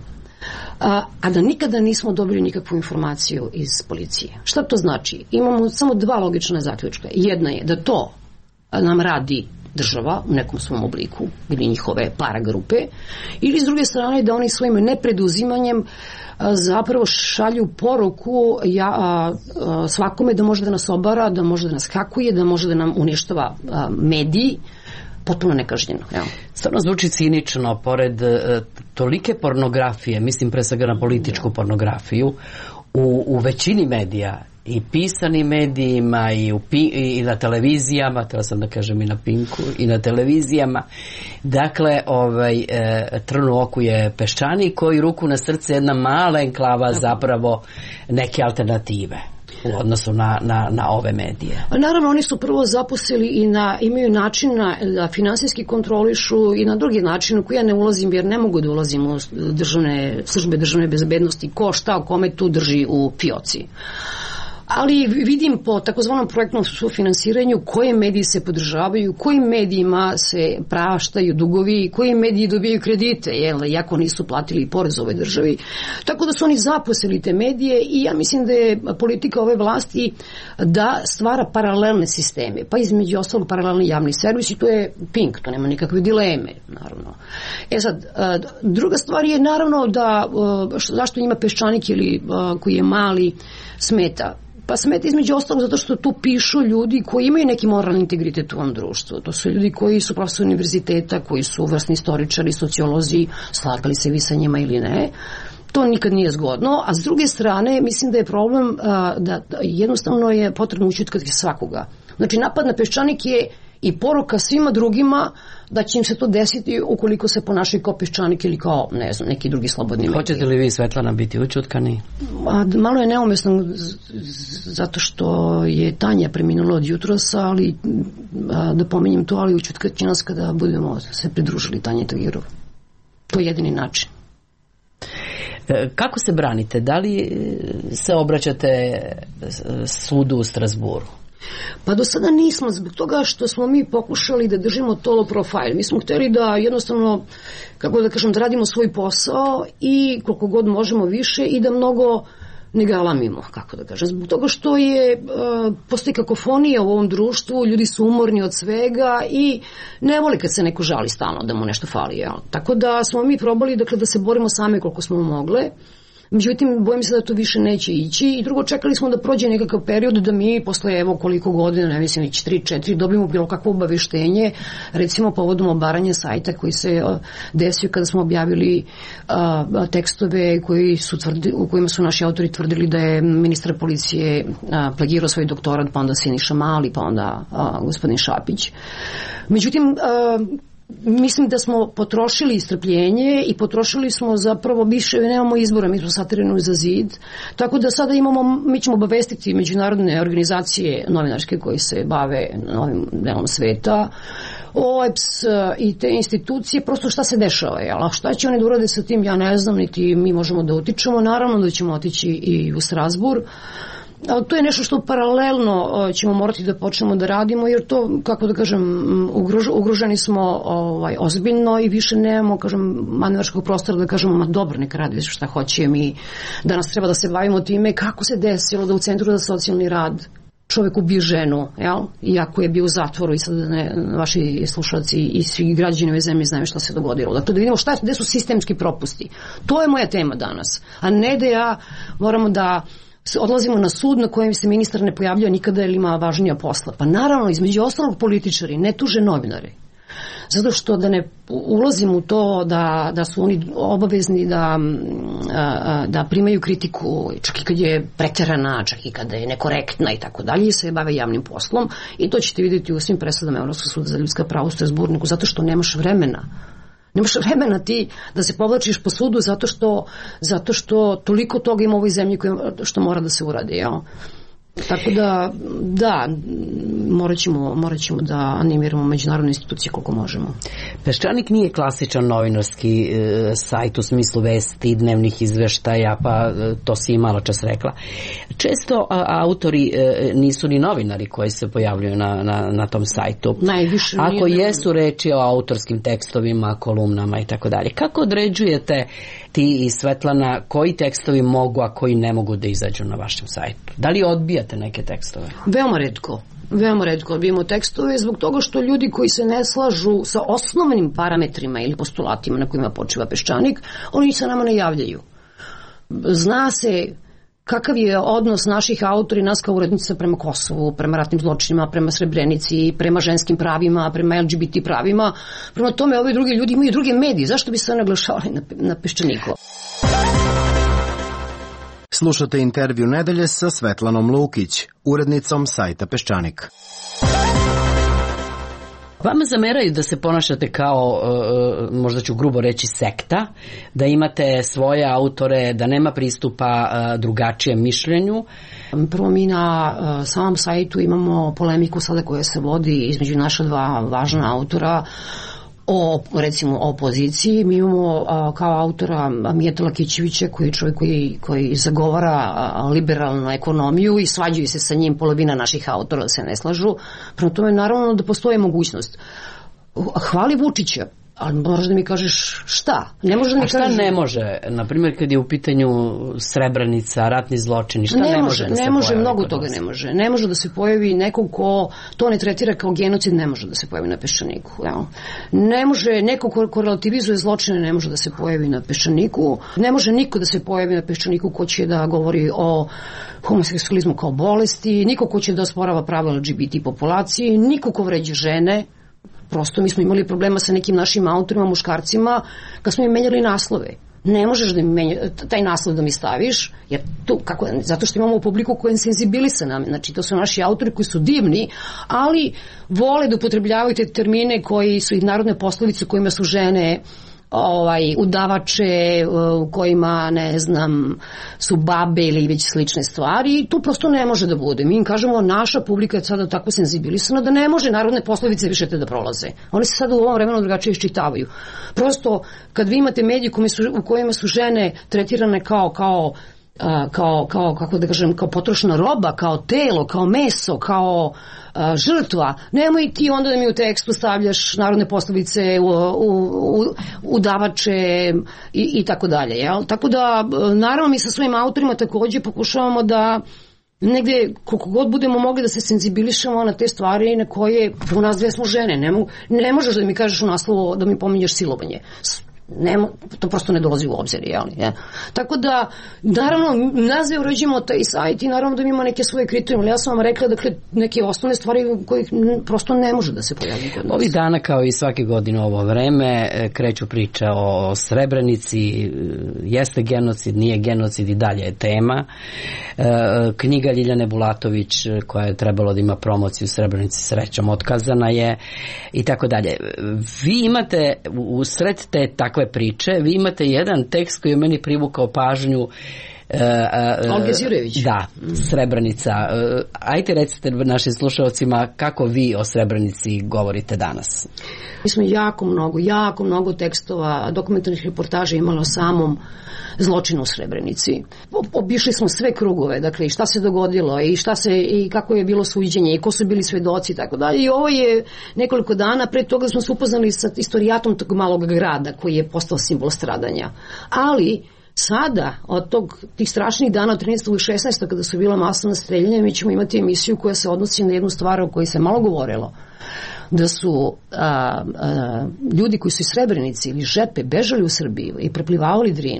a da nikada nismo dobili nikakvu informaciju iz policije. Šta to znači? Imamo samo dva logična zaključka. Jedna je da to nam radi država u nekom svom obliku ili njihove paragrupe, ili s druge strane da oni svojim nepreduzimanjem zapravo šalju poruku svakome da može da nas obara, da može da nas hakuje, da može da nam uništava mediji, potpuno nekažnjeno. Stvarno zvuči cinično, pored tolike pornografije, mislim pre svega na političku pornografiju, u većini medija, i pisanim medijima i na televizijama, treba sam da kažem i na Pinku, i na televizijama. Dakle, trn u oku je Peščanik, koji, ruku na srce, jedna mala enklava zapravo neke alternative u odnosu na ove medije. Naravno, oni su prvo zaposlili i imaju način da finansijski kontrolišu i na drugi način u koji ja ne ulazim, jer ne mogu da ulazim u službe državne bezbednosti, ko šta o kome tu drži u fioci. Ali vidim po takozvanom projektnom sufinansiranju koje mediji se podržavaju, kojim medijima se praštaju dugovi, koji mediji dobijaju kredite, iako nisu platili porez ovoj državi. Tako da su oni zaposlili te medije i ja mislim da je politika ove vlasti da stvara paralelne sisteme, pa između ostalog paralelni javni servis, i to je Pink, to nema nikakve dileme, naravno. Sad, druga stvar je naravno da zašto njima Peščanik ili koji je mali smeta. Pa smeta između ostalog zato što tu pišu ljudi koji imaju neki moralni integritet u ovom društvu. To su ljudi koji su profesori univerziteta, koji su vrsni istoričari, sociolozi, slagali se vi sa njima ili ne. To nikad nije zgodno, a s druge strane mislim da je problem da jednostavno je potrebno ućutkati svakoga. Znači, napad na Peščanik je i poruka svima drugima da će im se to desiti ukoliko se ponašaju kao Peščanik ili kao, ne znam, neki drugi slobodni mediji. Hoćete li vi, Svetlana, biti ućutkani? Malo je neumesno zato što je Tanja preminula od jutrosa, ali da pominjem to, ali ućutkat će nas kada budemo se pridružili Tanji Tagirov. To je jedini način. Kako se branite? Da li se obraćate sudu u Strasburu? Pa do sada nismo, zbog toga što smo mi pokušali da držimo to low profile. Mi smo hteli da jednostavno, kako da kažem, da radimo svoj posao i koliko god možemo više i da mnogo ne galamimo, kako da kažem. Zbog toga što postoji kakofonija u ovom društvu, ljudi su umorni od svega i ne voli kad se neko žali stalno da mu nešto fali. Tako da smo mi probali da se borimo same koliko smo mogle. Međutim, bojim se da to više neće ići i drugo, čekali smo da prođe nekakav period da mi posle koliko godina, ne mislim već 3-4, dobijemo bilo kakvo obaveštenje, recimo povodom obaranja sajta koji se desio kada smo objavili tekstove u kojima su naši autori tvrdili da je ministar policije plagirao svoj doktorat, pa onda Siniša Mali, pa onda gospodin Šapić. Međutim, mislim da smo potrošili strpljenje i potrošili smo zapravo više, nemamo izbora, mi smo satirani za zid, tako da sada mi ćemo obavestiti međunarodne organizacije novinarske koji se bave novim delom sveta, OEBS i te institucije, prosto šta se dešava, a šta će oni da urade sa tim, ja ne znam, niti mi možemo da utičemo, naravno da ćemo otići i u Strasbur. To je nešto što paralelno ćemo morati da počnemo da radimo, jer to, kako da kažem, ugroženi smo ozbiljno i više nemamo, kažem, manevarskog prostora da kažemo, ma dobro, neka radi šta hoće, mi danas treba da se bavimo time kako se desilo da u Centru za socijalni rad čovjek ubije ženu, iako je bio u zatvoru, i sad vaši slušalci i svi građani ove zemlje znaju šta se dogodilo. Dakle, da vidimo gde su sistemski propusti. To je moja tema danas, a ne da ja moramo da odlazimo na sud na kojem se ministar ne pojavljuje nikada ili ima važnija posla. Pa naravno, između ostalog političari ne tuže novinare. Zato što da ne ulazim u to da su oni obavezni da primaju kritiku, čak i kad je preterana, čak i kada je nekorektna i tako dalje, i se bave javnim poslom, i to ćete vidjeti u svim presudama Evropskog suda za ljudska prava u Strasburgu, zato što nemaš vremena. Nemaš vremena ti da se povlačiš po sudu zato što toliko toga ima u ovoj zemlji što mora da se uradi, jel? Tako da, morat ćemo da animiramo međunarodne institucije koliko možemo. Peščanik nije klasičan novinarski sajt u smislu vesti, dnevnih izveštaja, pa to si i malo čas rekla. Često autori nisu ni novinari koji se pojavljuju na tom sajtu. Najviše ako jesu reči o autorskim tekstovima, kolumnama i tako dalje. Kako određujete ti i Svetlana koji tekstovi mogu, a koji ne mogu da izađu na vašem sajtu? Da li odbijate neke tekstove? Veoma redko odbijamo tekstove zbog toga što ljudi koji se ne slažu sa osnovnim parametrima ili postulatima na kojima počiva Peščanik, oni se nama ne javljaju. Zna se kakav je odnos naših autora i nas kao urednica prema Kosovu, prema ratnim zločinima, prema Srebrenici, prema ženskim pravima, prema LGBT pravima. Prema tome, ovi drugi ljudi imaju druge medije. Zašto bi se naglašavali na Peščaniku? Slušate intervju nedelje sa Svetlanom Lukić, urednicom sajta Peščanik. Vama zameraju da se ponašate kao, možda ću grubo reći, sekta, da imate svoje autore, da nema pristupa drugačijem mišljenju. Prvo, mi na samom sajtu imamo polemiku sada koja se vodi između naša dva važna autora recimo o opoziciji. Mi imamo kao autora Mijeta Lakićevića, koji je čovjek koji zagovara liberalnu ekonomiju i svađaju se sa njim polovina naših autora da se ne slažu. Prema tome, naravno da postoji mogućnost. Hvali Vučića, ali moraš da mi kažeš šta? Ne može da mi šta ne može? Naprimjer, kad je u pitanju Srebrenica, ratni zločini, šta ne može da se pojavi? Ne može, mnogo toga ne može. Ne može da se pojavi neko ko to ne tretira kao genocid, ne može da se pojavi na Peščaniku. Ne može, neko ko relativizuje zločine ne može da se pojavi na Peščaniku. Ne može niko da se pojavi na Peščaniku ko će da govori o homoseksualizmu kao bolesti, niko ko će da osporava prava LGBT populacije, niko ko vređa žene. Prosto mi smo imali problema sa nekim našim autorima, muškarcima, kad smo im menjali naslove. Ne možeš da mi taj naslov da mi staviš, jer zato što imamo publiku koja je senzibilisana. Znači, to su naši autori koji su divni, ali vole da upotrebljavaju te termine koji su ih narodne poslovice, kojima su žene udavače, u kojima, ne znam, su babe ili već slične stvari, i tu prosto ne može da bude. Mi im kažemo, naša publika je sada tako senzibilisana da ne može narodne poslovice više te da prolaze. One se sada u ovom vremenu drugačije iščitavaju. Prosto, kad vi imate medije u kojima su žene tretirane kao kako da kažem, kao potrošna roba, kao telo, kao meso, kao žrtva, nemoj ti onda da mi u tekstu stavljaš narodne poslovice, udavače i tako dalje. Tako da, naravno, mi sa svojim autorima takođe pokušavamo da negde, koliko god budemo mogli da se senzibilišemo na te stvari na koje u nas dve smo žene. Ne možeš da mi kažeš u naslovu da mi pominješ silovanje. To prosto ne dolazi u obzir, Tako da, naravno, nas je uređimo taj sajt i naravno da ima neke svoje kriterijume, ali ja sam vam rekla, dakle, neke osnovne stvari kojih prosto ne može da se pojavi kod nas. Ovih dana, kao i svake godine u ovo vreme, kreću priče o Srebrenici, jeste genocid, nije genocid, i dalje je tema. Knjiga Ljiljane Bulatović, koja je trebalo da ima promociju Srebrenici, srećom otkazana je, i tako dalje. Vi imate, usred te takve priče, vi imate jedan tekst koji je meni privukao pažnju, Olge Zirojević. Da, Srebrenica. Ajde recite našim slušalcima kako vi o Srebrenici govorite danas. Mi smo jako mnogo tekstova, dokumentarnih reportaža imali o samom zločinu u Srebrenici. Obišli smo sve krugove, dakle, i šta se dogodilo, i kako je bilo suđenje, i ko su bili svedoci, i tako dalje. I ovo je nekoliko dana pre toga smo se upoznali sa istorijatom tog malog grada koji je postao simbol stradanja. Ali sada, od tih strašnih dana od 13. i 16. kada su bila masovna streljanja, mi ćemo imati emisiju koja se odnosi na jednu stvar o kojoj se malo govorilo, da su ljudi koji su iz Srebrenice ili Žepe bežali u Srbiju i preplivavali Drinu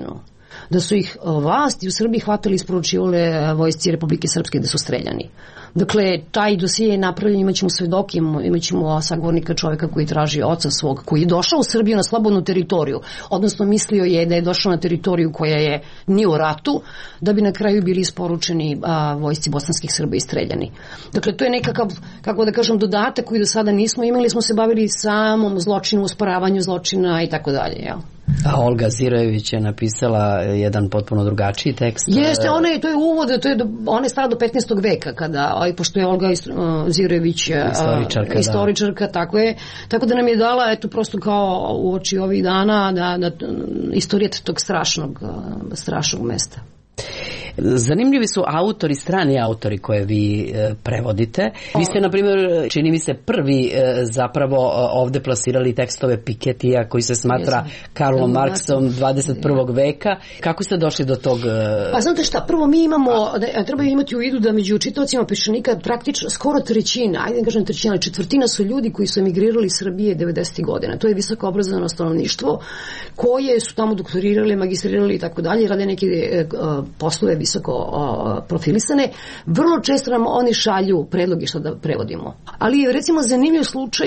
da su ih vlasti u Srbiji hvatali i isporučivale vojsci Republike Srpske da su streljani. Dakle, taj dosije je napravljen, imaćemo svedoke, imaćemo sagovornika, čoveka koji traži oca svog, koji je došao u Srbiju na slobodnu teritoriju, odnosno mislio je da je došao na teritoriju koja je nije u ratu, da bi na kraju bili isporučeni vojsci bosanskih Srba i streljani. Dakle, to je nekakav, kako da kažem, dodatak koji do sada nismo imali, smo se bavili samom zločinu, usporavanju zločina i tako dalje, jel? A Olga Zirojević je napisala jedan potpuno drugačiji tekst. Jeste, to je uvod, ona je stara do 15. veka, pošto je Olga Zirojević istoričarka, tako da nam je dala, prosto kao u oči ovih dana, da istorijet tog strašnog mesta. Zanimljivi su autori, strani autori koje vi prevodite. Vi ste, na primjer, čini mi se prvi zapravo ovde plasirali tekstove Piketija koji se smatra Karlom Marksom 21. veka. Kako ste došli do tog? Pa znate šta, prvo mi imamo, treba imati u vidu da među čitaocima Peščanika praktično skoro trećina, ajde da kažem trećina, ali četvrtina su ljudi koji su emigrirali iz Srbije 90. godina. To je visoko obrazovano stanovništvo koje su tamo doktorirali, magistrirali i tako dalje, rade neke poslove visoko profilisane. Vrlo često nam oni šalju predloge što da prevodimo. Ali recimo zanimljiv slučaj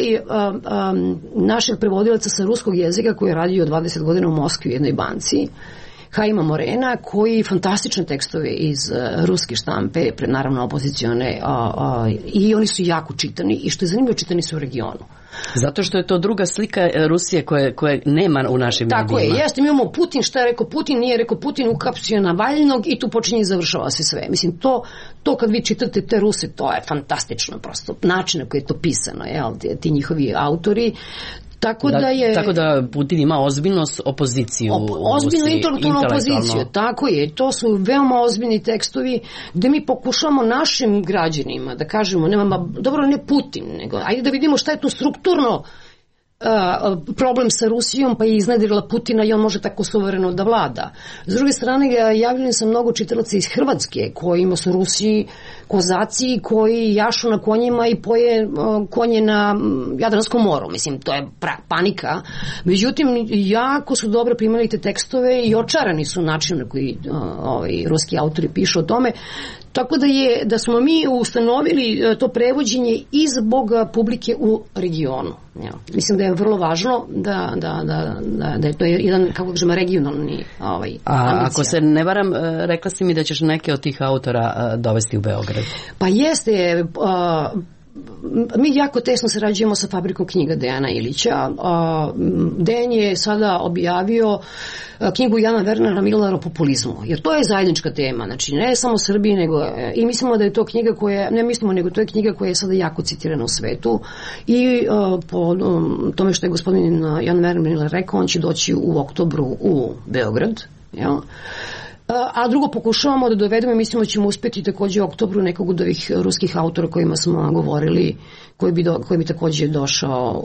našeg prevodilaca sa ruskog jezika koji je radio 20 godina u Moskvi u jednoj banci, Haima Morena, koji fantastične tekstove iz ruske štampe, naravno opozicione, i oni su jako čitani i što je zanimljivo, čitani su u regionu. Zato što je to druga slika Rusije koje nema u našim medijima. Tako je, jeste, mi imamo Putin, šta je rekao Putin, nije rekao Putin, ukapsio Navalnog i tu počinje i završava se sve. Mislim, to kad vi čitate te Ruse, to je fantastično prosto, način na koji je to pisano, ti njihovi autori. Tako da Putin ima ozbiljnu opoziciju. Ozbiljnu intelektualnu opoziciju, tako je. To su veoma ozbiljni tekstovi gde mi pokušamo našim građanima da kažemo, dobro, ne Putin, nego ajde da vidimo šta je tu strukturno problem sa Rusijom, pa je iznedrila Putina i on može tako suvereno da vlada. S druge strane, javljeni sam mnogo čitalaca iz Hrvatske kojima su Rusiji kozaci koji jašu na konjima i poje konje na Jadranskom moru. Mislim, to je panika. Međutim, jako su dobro primali te tekstove i očarani su način na koji ruski autori pišu o tome. Tako da smo mi ustanovili to prevođenje i zbog publike u regionu. Mislim da je vrlo važno da je to jedan, kako kažemo, regionalni ambicija. Ako se ne varam, rekla si mi da ćeš neke od tih autora dovesti u Beograd. Pa jeste, mi jako tesno sarađujemo sa fabrikom knjiga Dejana Ilića. Dejan je sada objavio knjigu Jana Wernera Milnara o populizmu, jer to je zajednička tema, znači ne samo Srbiji, i mislimo da je to knjiga nego to je knjiga koja je sada jako citirana u svetu i po tome što je gospodin Jan Werner Milner rekao, on će doći u oktobru u Beograd, jel? A drugo, pokušavamo da dovedemo, mislimo da ćemo uspeti takođe u oktobru nekog od ovih ruskih autora kojima smo govorili, koji bi takođe došao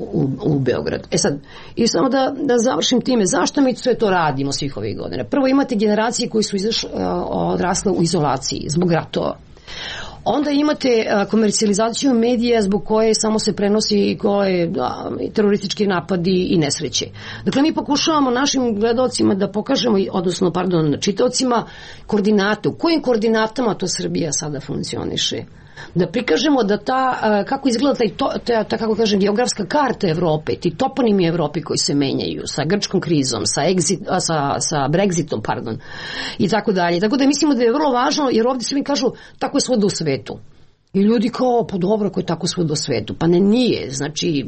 u Beograd. Sad, i samo da završim time, zašto mi sve to radimo svih ovih godina? Prvo, imate generacije koji su odrasle u izolaciji zbog ratova. Onda imate komercijalizaciju medija zbog koje samo se prenosi teroristički napadi i nesreće. Dakle, mi pokušavamo našim gledalcima da pokažemo, čitaocima, koordinate. U kojim koordinatama to Srbija sada funkcioniše? Da prikažemo da kako izgleda ta kako kažem, geografska karta Evrope, ti toponimi Evrope koji se menjaju sa grčkom krizom, sa Brexitom, i tako dalje. Tako da mislimo da je vrlo važno, jer ovdje svi kažu tako je svuda u svetu. I ljudi kao, pa dobro, ako je tako svuda u svetu. Pa ne, nije. Znači,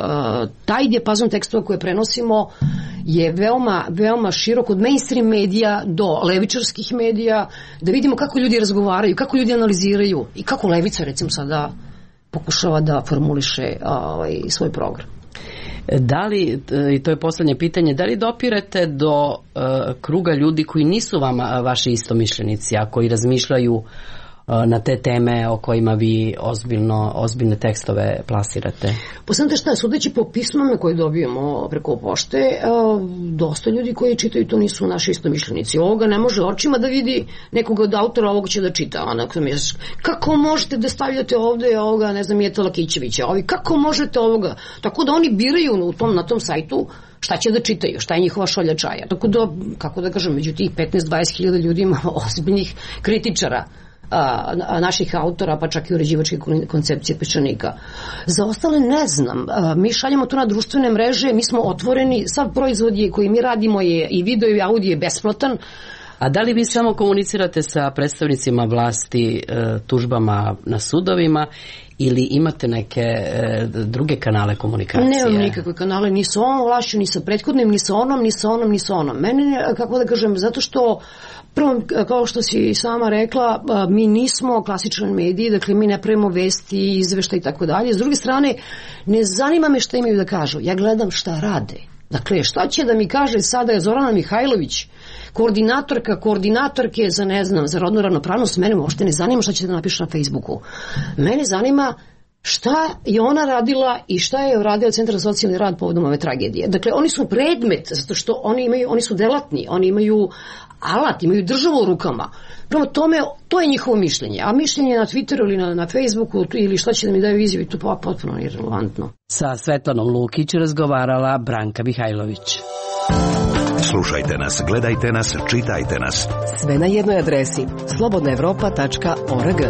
taj dijapazon tekstova koje prenosimo je veoma, veoma širok, od mainstream medija do levičarskih medija, da vidimo kako ljudi razgovaraju, kako ljudi analiziraju i kako levica, recimo, sada pokušava da formuliše svoj program. Da li, i to je poslednje pitanje, da li dopirete do kruga ljudi koji nisu vama vaši istomišljenici, a koji razmišljaju na te teme o kojima vi ozbiljne tekstove plasirate? Poznate šta, sudeći po pismama koje dobijemo preko pošte, dosta ljudi koji čitaju to nisu naši istomišljenici. Ovoga ne može očima da vidi nekoga od autora, ovoga će da čita. Kako možete da stavljate ovde ovoga, ne znam, Jeta Lakićevića, kako možete ovoga? Tako da oni biraju na tom sajtu Šta će da čitaju, šta je njihova šolja čaja. Tako da, kako da kažem, među tih 15-20 hiljada ljudi ima ozbiljnih kritičara naših autora, pa čak i uređivačke koncepcije Peščanika. Za ostale ne znam. Mi šaljemo to na društvene mreže, mi smo otvoreni, sav proizvod koji mi radimo je i video i audio je besplatan. A da li vi samo komunicirate sa predstavnicima vlasti tužbama na sudovima ili imate neke druge kanale komunikacije? Nemam nikakve kanale, ni sa ovom vlašću, ni sa prethodnim, ni sa onom, ni sa onom, ni sa onom. Mene, kako da kažem, zato što prvo, kao što si sama rekla, mi nismo klasičan medij, dakle mi ne pravimo vesti, izvešta i tako dalje. S druge strane, ne zanima me šta imaju da kažu, ja gledam šta rade. Dakle, šta će da mi kaže sada Zorana Mihajlović, koordinatorke za, ne znam, za rodnu ravnopravnost, mene uopšte ne zanima šta će da napiše na Facebooku. Mene zanima šta je ona radila i šta je uradio Centar za socijalni rad povodom ove tragedije. Dakle, oni su predmet, zato što oni su delatni, oni imaju alat, imaju državu u rukama. Prema tome, to je njihovo mišljenje. A mišljenje na Twitteru ili na Facebooku ili šta će da mi daju izjavi, to je potpuno irelevantno. Sa Svetlanom Lukić razgovarala Branka Mihajlović. Slušajte nas, gledajte nas, čitajte nas. Sve na jednoj adresi slobodnaevropa.org.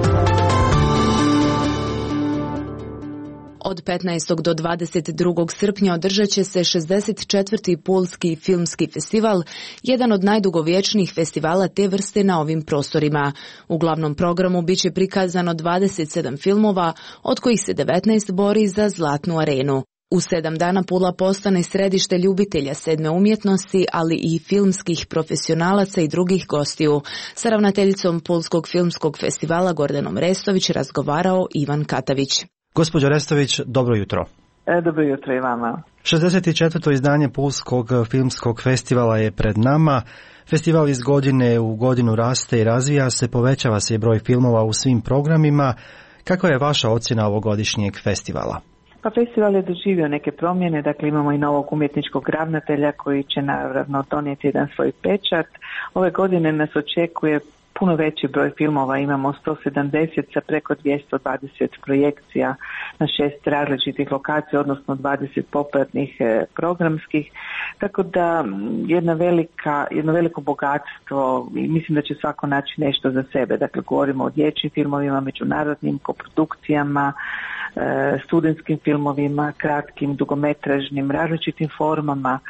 Od 15. do 22. srpnja održat će se 64. Pulski filmski festival, jedan od najdugovječnijih festivala te vrste na ovim prostorima. U glavnom programu biće prikazano 27 filmova, od kojih se 19 bori za zlatnu arenu. U 7 dana Pula postane središte ljubitelja sedme umjetnosti, ali i filmskih profesionalaca i drugih gostiju. Sa ravnateljicom Pulskog filmskog festivala Gordanom Restović razgovarao Ivan Katavić. Gospođo Restović, dobro jutro. Dobro jutro i vama. 64. izdanje Pulskog filmskog festivala je pred nama. Festival iz godine u godinu raste i razvija se, povećava se i broj filmova u svim programima. Kakva je vaša ocjena ovogodišnjeg festivala? Pa festival je doživio neke promjene, dakle imamo i novog umjetničkog ravnatelja koji će naravno donijeti jedan svoj pečat. Ove godine nas očekuje puno veći broj filmova, imamo 170 sa preko 220 projekcija na 6 različitih lokacija, odnosno 20 popratnih programskih, tako da jedno veliko bogatstvo i mislim da će svako naći nešto za sebe. Dakle, govorimo o dječjim filmovima, međunarodnim koprodukcijama, studentskim filmovima, kratkim, dugometražnim, različitim formama.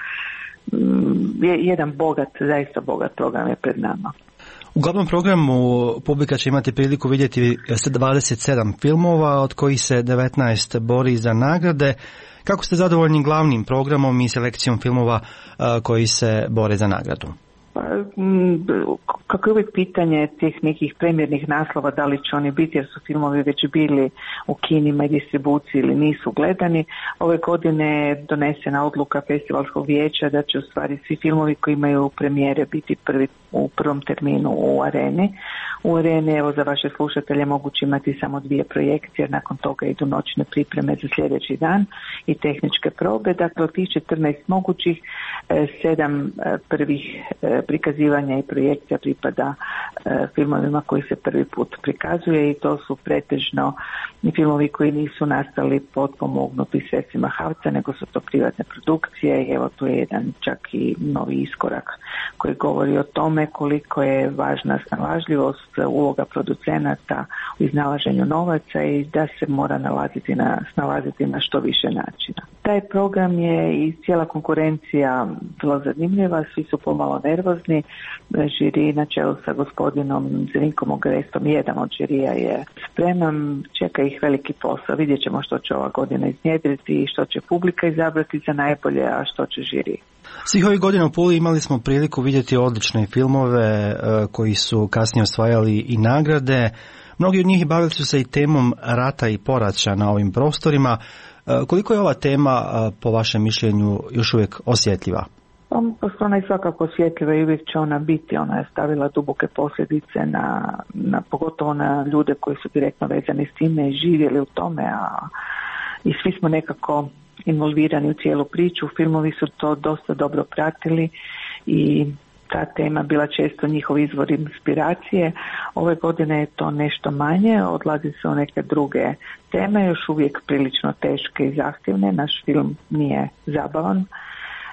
Jedan zaista bogat program je pred nama. U glavnom programu publika će imati priliku vidjeti 27 filmova, od kojih se 19 bori za nagrade. Kako ste zadovoljni glavnim programom i selekcijom filmova koji se bore za nagradu? Kako je uvijek pitanje tih nekih premijernih naslova, da li će oni biti, jer su filmovi već bili u kinima i distribuciji ili nisu gledani. Ove godine je donesena odluka Festivalskog vijeća da će u stvari svi filmovi koji imaju premijere biti u prvom terminu u areni. U areni, evo za vaše slušatelje, moguće imati samo 2 projekcije, jer nakon toga idu noćne pripreme za sljedeći dan i tehničke probe. Dakle, od tih 14 mogućih, 7 prvih prikazivanja i projekcija pripada filmovima koji se prvi put prikazuje i to su pretežno filmovi koji nisu nastali potpomognuti sredstvima HAVC-a, nego su to privatne produkcije i evo tu je jedan čak i novi iskorak koji govori o tome koliko je važna snalažljivost, uloga producenata u iznalaženju novaca i da se mora snalaziti na što više načina. Taj program je i cijela konkurencija vrlo zanimljiva, svi su pomalo nervozni, žiri na čelu sa gospodinom Zrinkom Ogrestom, jedan od žirija je spreman, čeka ih veliki posao, vidjet ćemo što će ova godina iznjedriti i što će publika izabrati za najbolje, a što će žiri. Svih ovih godina u Puli imali smo priliku vidjeti odlične filmove koji su kasnije osvajali i nagrade. Mnogi od njih bavili su se i temom rata i poraća na ovim prostorima. Koliko je ova tema, po vašem mišljenju, još uvijek osjetljiva? Ona je svakako osjetljiva i uvijek će ona biti. Ona je stavila duboke posljedice na pogotovo na ljude koji su direktno vezani s time i živjeli u tome, i svi smo nekako involvirani u cijelu priču. Filmovi su to dosta dobro pratili i ta tema bila često njihov izvor inspiracije. Ove godine je to nešto manje, odlazi se u neke druge teme, još uvijek prilično teške i zahtjevne. Naš film nije zabavan.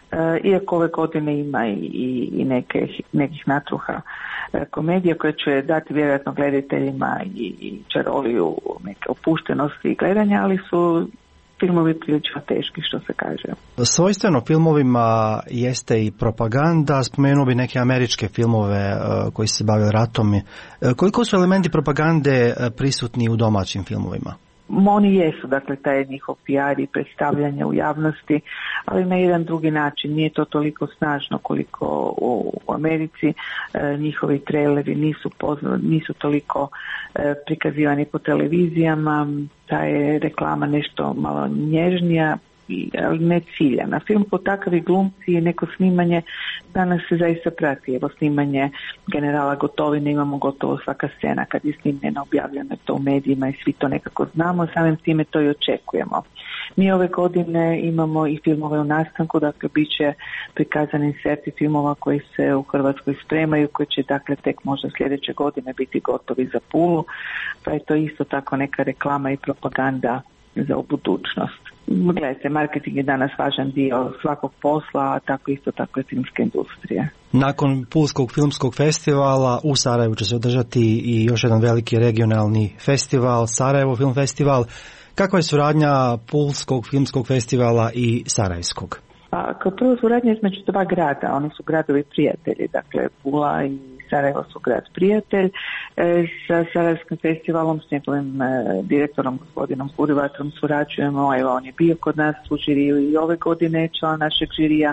Iako ove godine ima i nekih natruha komedija koje će dati vjerojatno gledateljima i čaroliju neke opuštenosti i gledanja, ali su filmovi prilično teški, što se kaže. Svojstveno filmovima jeste i propaganda. Spomenuo bi neke američke filmove koji se bave ratom. Koliko su elementi propagande prisutni u domaćim filmovima? Oni jesu, dakle, taj njihov PR i predstavljanje u javnosti, ali na jedan drugi način. Nije to toliko snažno koliko u Americi. Njihovi traileri nisu toliko prikazivani po televizijama. Ta je reklama nešto malo nježnija, ali ne ciljana. Film po takavi glumci i neko snimanje danas se zaista prati. Evo, snimanje generala Gotovine, imamo gotovo svaka scena kad je snimljena, objavljeno je to u medijima i svi to nekako znamo, samim time to i očekujemo. Mi ove godine imamo i filmove u nastanku, dakle bit će prikazani inserti filmova koji se u Hrvatskoj spremaju, koji će dakle tek možda sljedeće godine biti gotovi za Pulu, pa je to isto tako neka reklama i propaganda za budućnost. Gledajte, marketing je danas važan dio svakog posla, a tako isto tako i filmske industrije. Nakon Pulskog filmskog festivala u Sarajevu će se održati i još jedan veliki regionalni festival, Sarajevo Film Festival. Kakva je suradnja Pulskog filmskog festivala i Sarajevskog? Kao prvo, suradnja između dva grada, oni su gradovi prijatelji, dakle Pula i Sarajevo su grad prijatelj. Sa Sarajevskim festivalom, s njegovim direktorom gospodinom Kurivatrom surađujemo, evo on je bio kod nas u žiriju i ove godine član našeg žirija.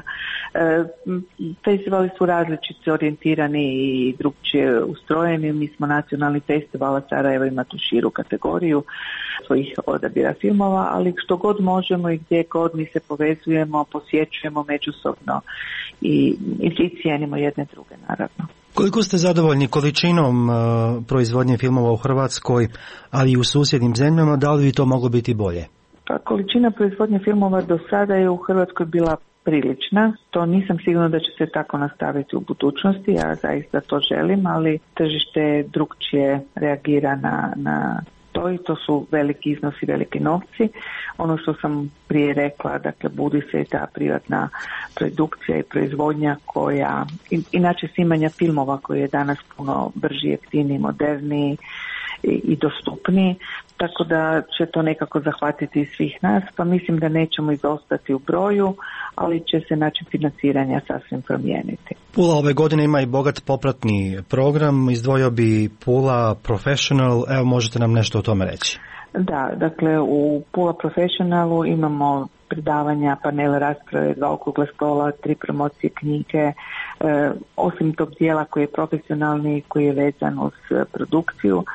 Festivali su različiti, orijentirani i drugčije ustrojeni. Mi smo nacionalni festival, a Sarajevo ima tu širu kategoriju svojih odabira filmova, ali što god možemo i gdje god mi se povezujemo, posjećujemo međusobno i cijenimo jedne druge, naravno. Koliko ste zadovoljni količinom proizvodnje filmova u Hrvatskoj, ali i u susjednim zemljama, da li bi to moglo biti bolje? Pa, količina proizvodnje filmova do sada je u Hrvatskoj bila prilična. To nisam sigurna da će se tako nastaviti u budućnosti, ja zaista to želim, ali tržište drugčije reagira na to i to su veliki iznosi, veliki novci. Ono što sam prije rekla, dakle, budi se i ta privatna produkcija i proizvodnja koja, inače snimanja filmova koji je danas puno brži, jeftiniji, moderniji i dostupniji, tako da će to nekako zahvatiti svih nas, pa mislim da nećemo izostati u broju, ali će se način financiranja sasvim promijeniti. Pula ove godine ima i bogat popratni program, izdvojio bi Pula Professional, evo možete nam nešto o tome reći? Da, dakle u Pula Professionalu imamo predavanja, panele, rasprave, 2 okrugla stola, 3 promocije knjige, osim tog dijela koji je profesionalni, koji je vezan uz produkciju.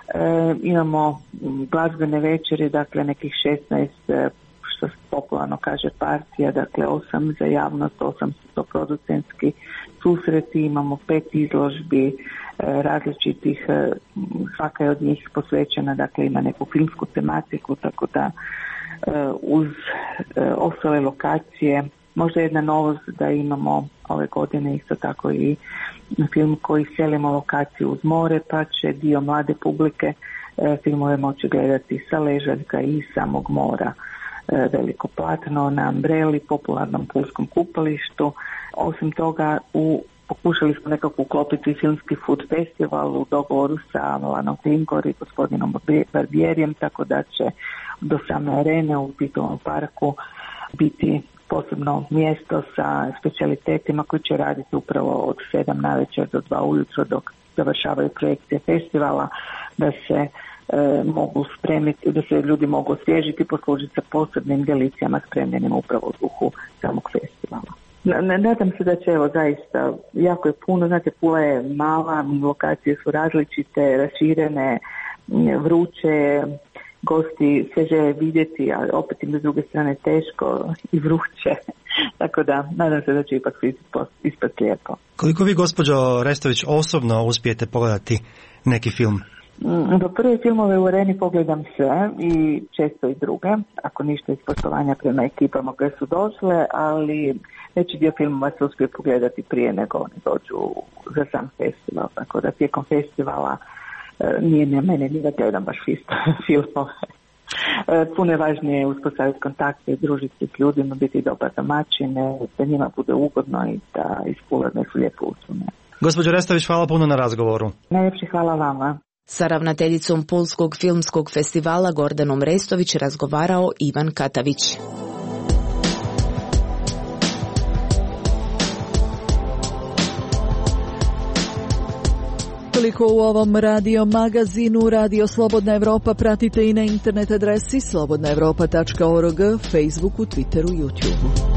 Imamo glazbene večeri, dakle nekih 16, što se popularno kaže, partija, dakle 8 za javnost, 8 su producentski susreti, imamo 5 izložbi različitih, svaka je od njih posvećena, dakle ima neku filmsku tematiku, tako da uz ostale lokacije, možda jedna novost da imamo ove godine isto tako i film koji selimo lokaciju uz more, pa će dio mlade publike filmove moći gledati sa ležaljka i samog mora. Veliko platno na Ambreli, popularnom pulskom kupalištu. Osim toga, pokušali smo nekako uklopiti filmski food festival u dogovoru sa Milanom Klingor i gospodinom Barbijerijem, tako da će do same arene u Titovom parku biti posebno mjesto sa specijalitetima koji će raditi upravo od 7 navečer do 2 ujutro dok završavaju projekcije festivala, da se mogu spremiti, da se ljudi mogu osvježiti i poslužiti sa posebnim delicijama spremljenim upravo u duhu samog festivala. Nadam se da će, evo, zaista jako je puno, znate, Pula je mala, lokacije su različite, raširene, vruće, gosti se žele vidjeti, ali opet im s druge strane teško i vruće. Tako da, nadam se da će ipak ispati lijepo. Koliko vi, gospođo Restović, osobno uspijete pogledati neki film? Do prve filmove u areni pogledam sve i često i druge, ako ništa iz poštovanja prema ekipama koje su došle, ali veći dio filmova se uspije pogledati prije nego oni dođu za sam festival, tako da tijekom festivala nije na mene ni da gledam baš filmove. Puno je važnije uspostaviti kontakte, družiti s ljudima, biti dobar domaćin, da njima bude ugodno i da ispule neku lijepu uslugu. Gospođo Restović, hvala puno na razgovoru. Najljepše hvala vama. Sa ravnateljicom Pulskog filmskog festivala Gordanom Restović razgovarao Ivan Katavić. Toliko u ovom radio magazinu. Radio Slobodna Evropa pratite i na internet adresi slobodnaevropa.org, Facebooku, Twitteru, YouTubeu.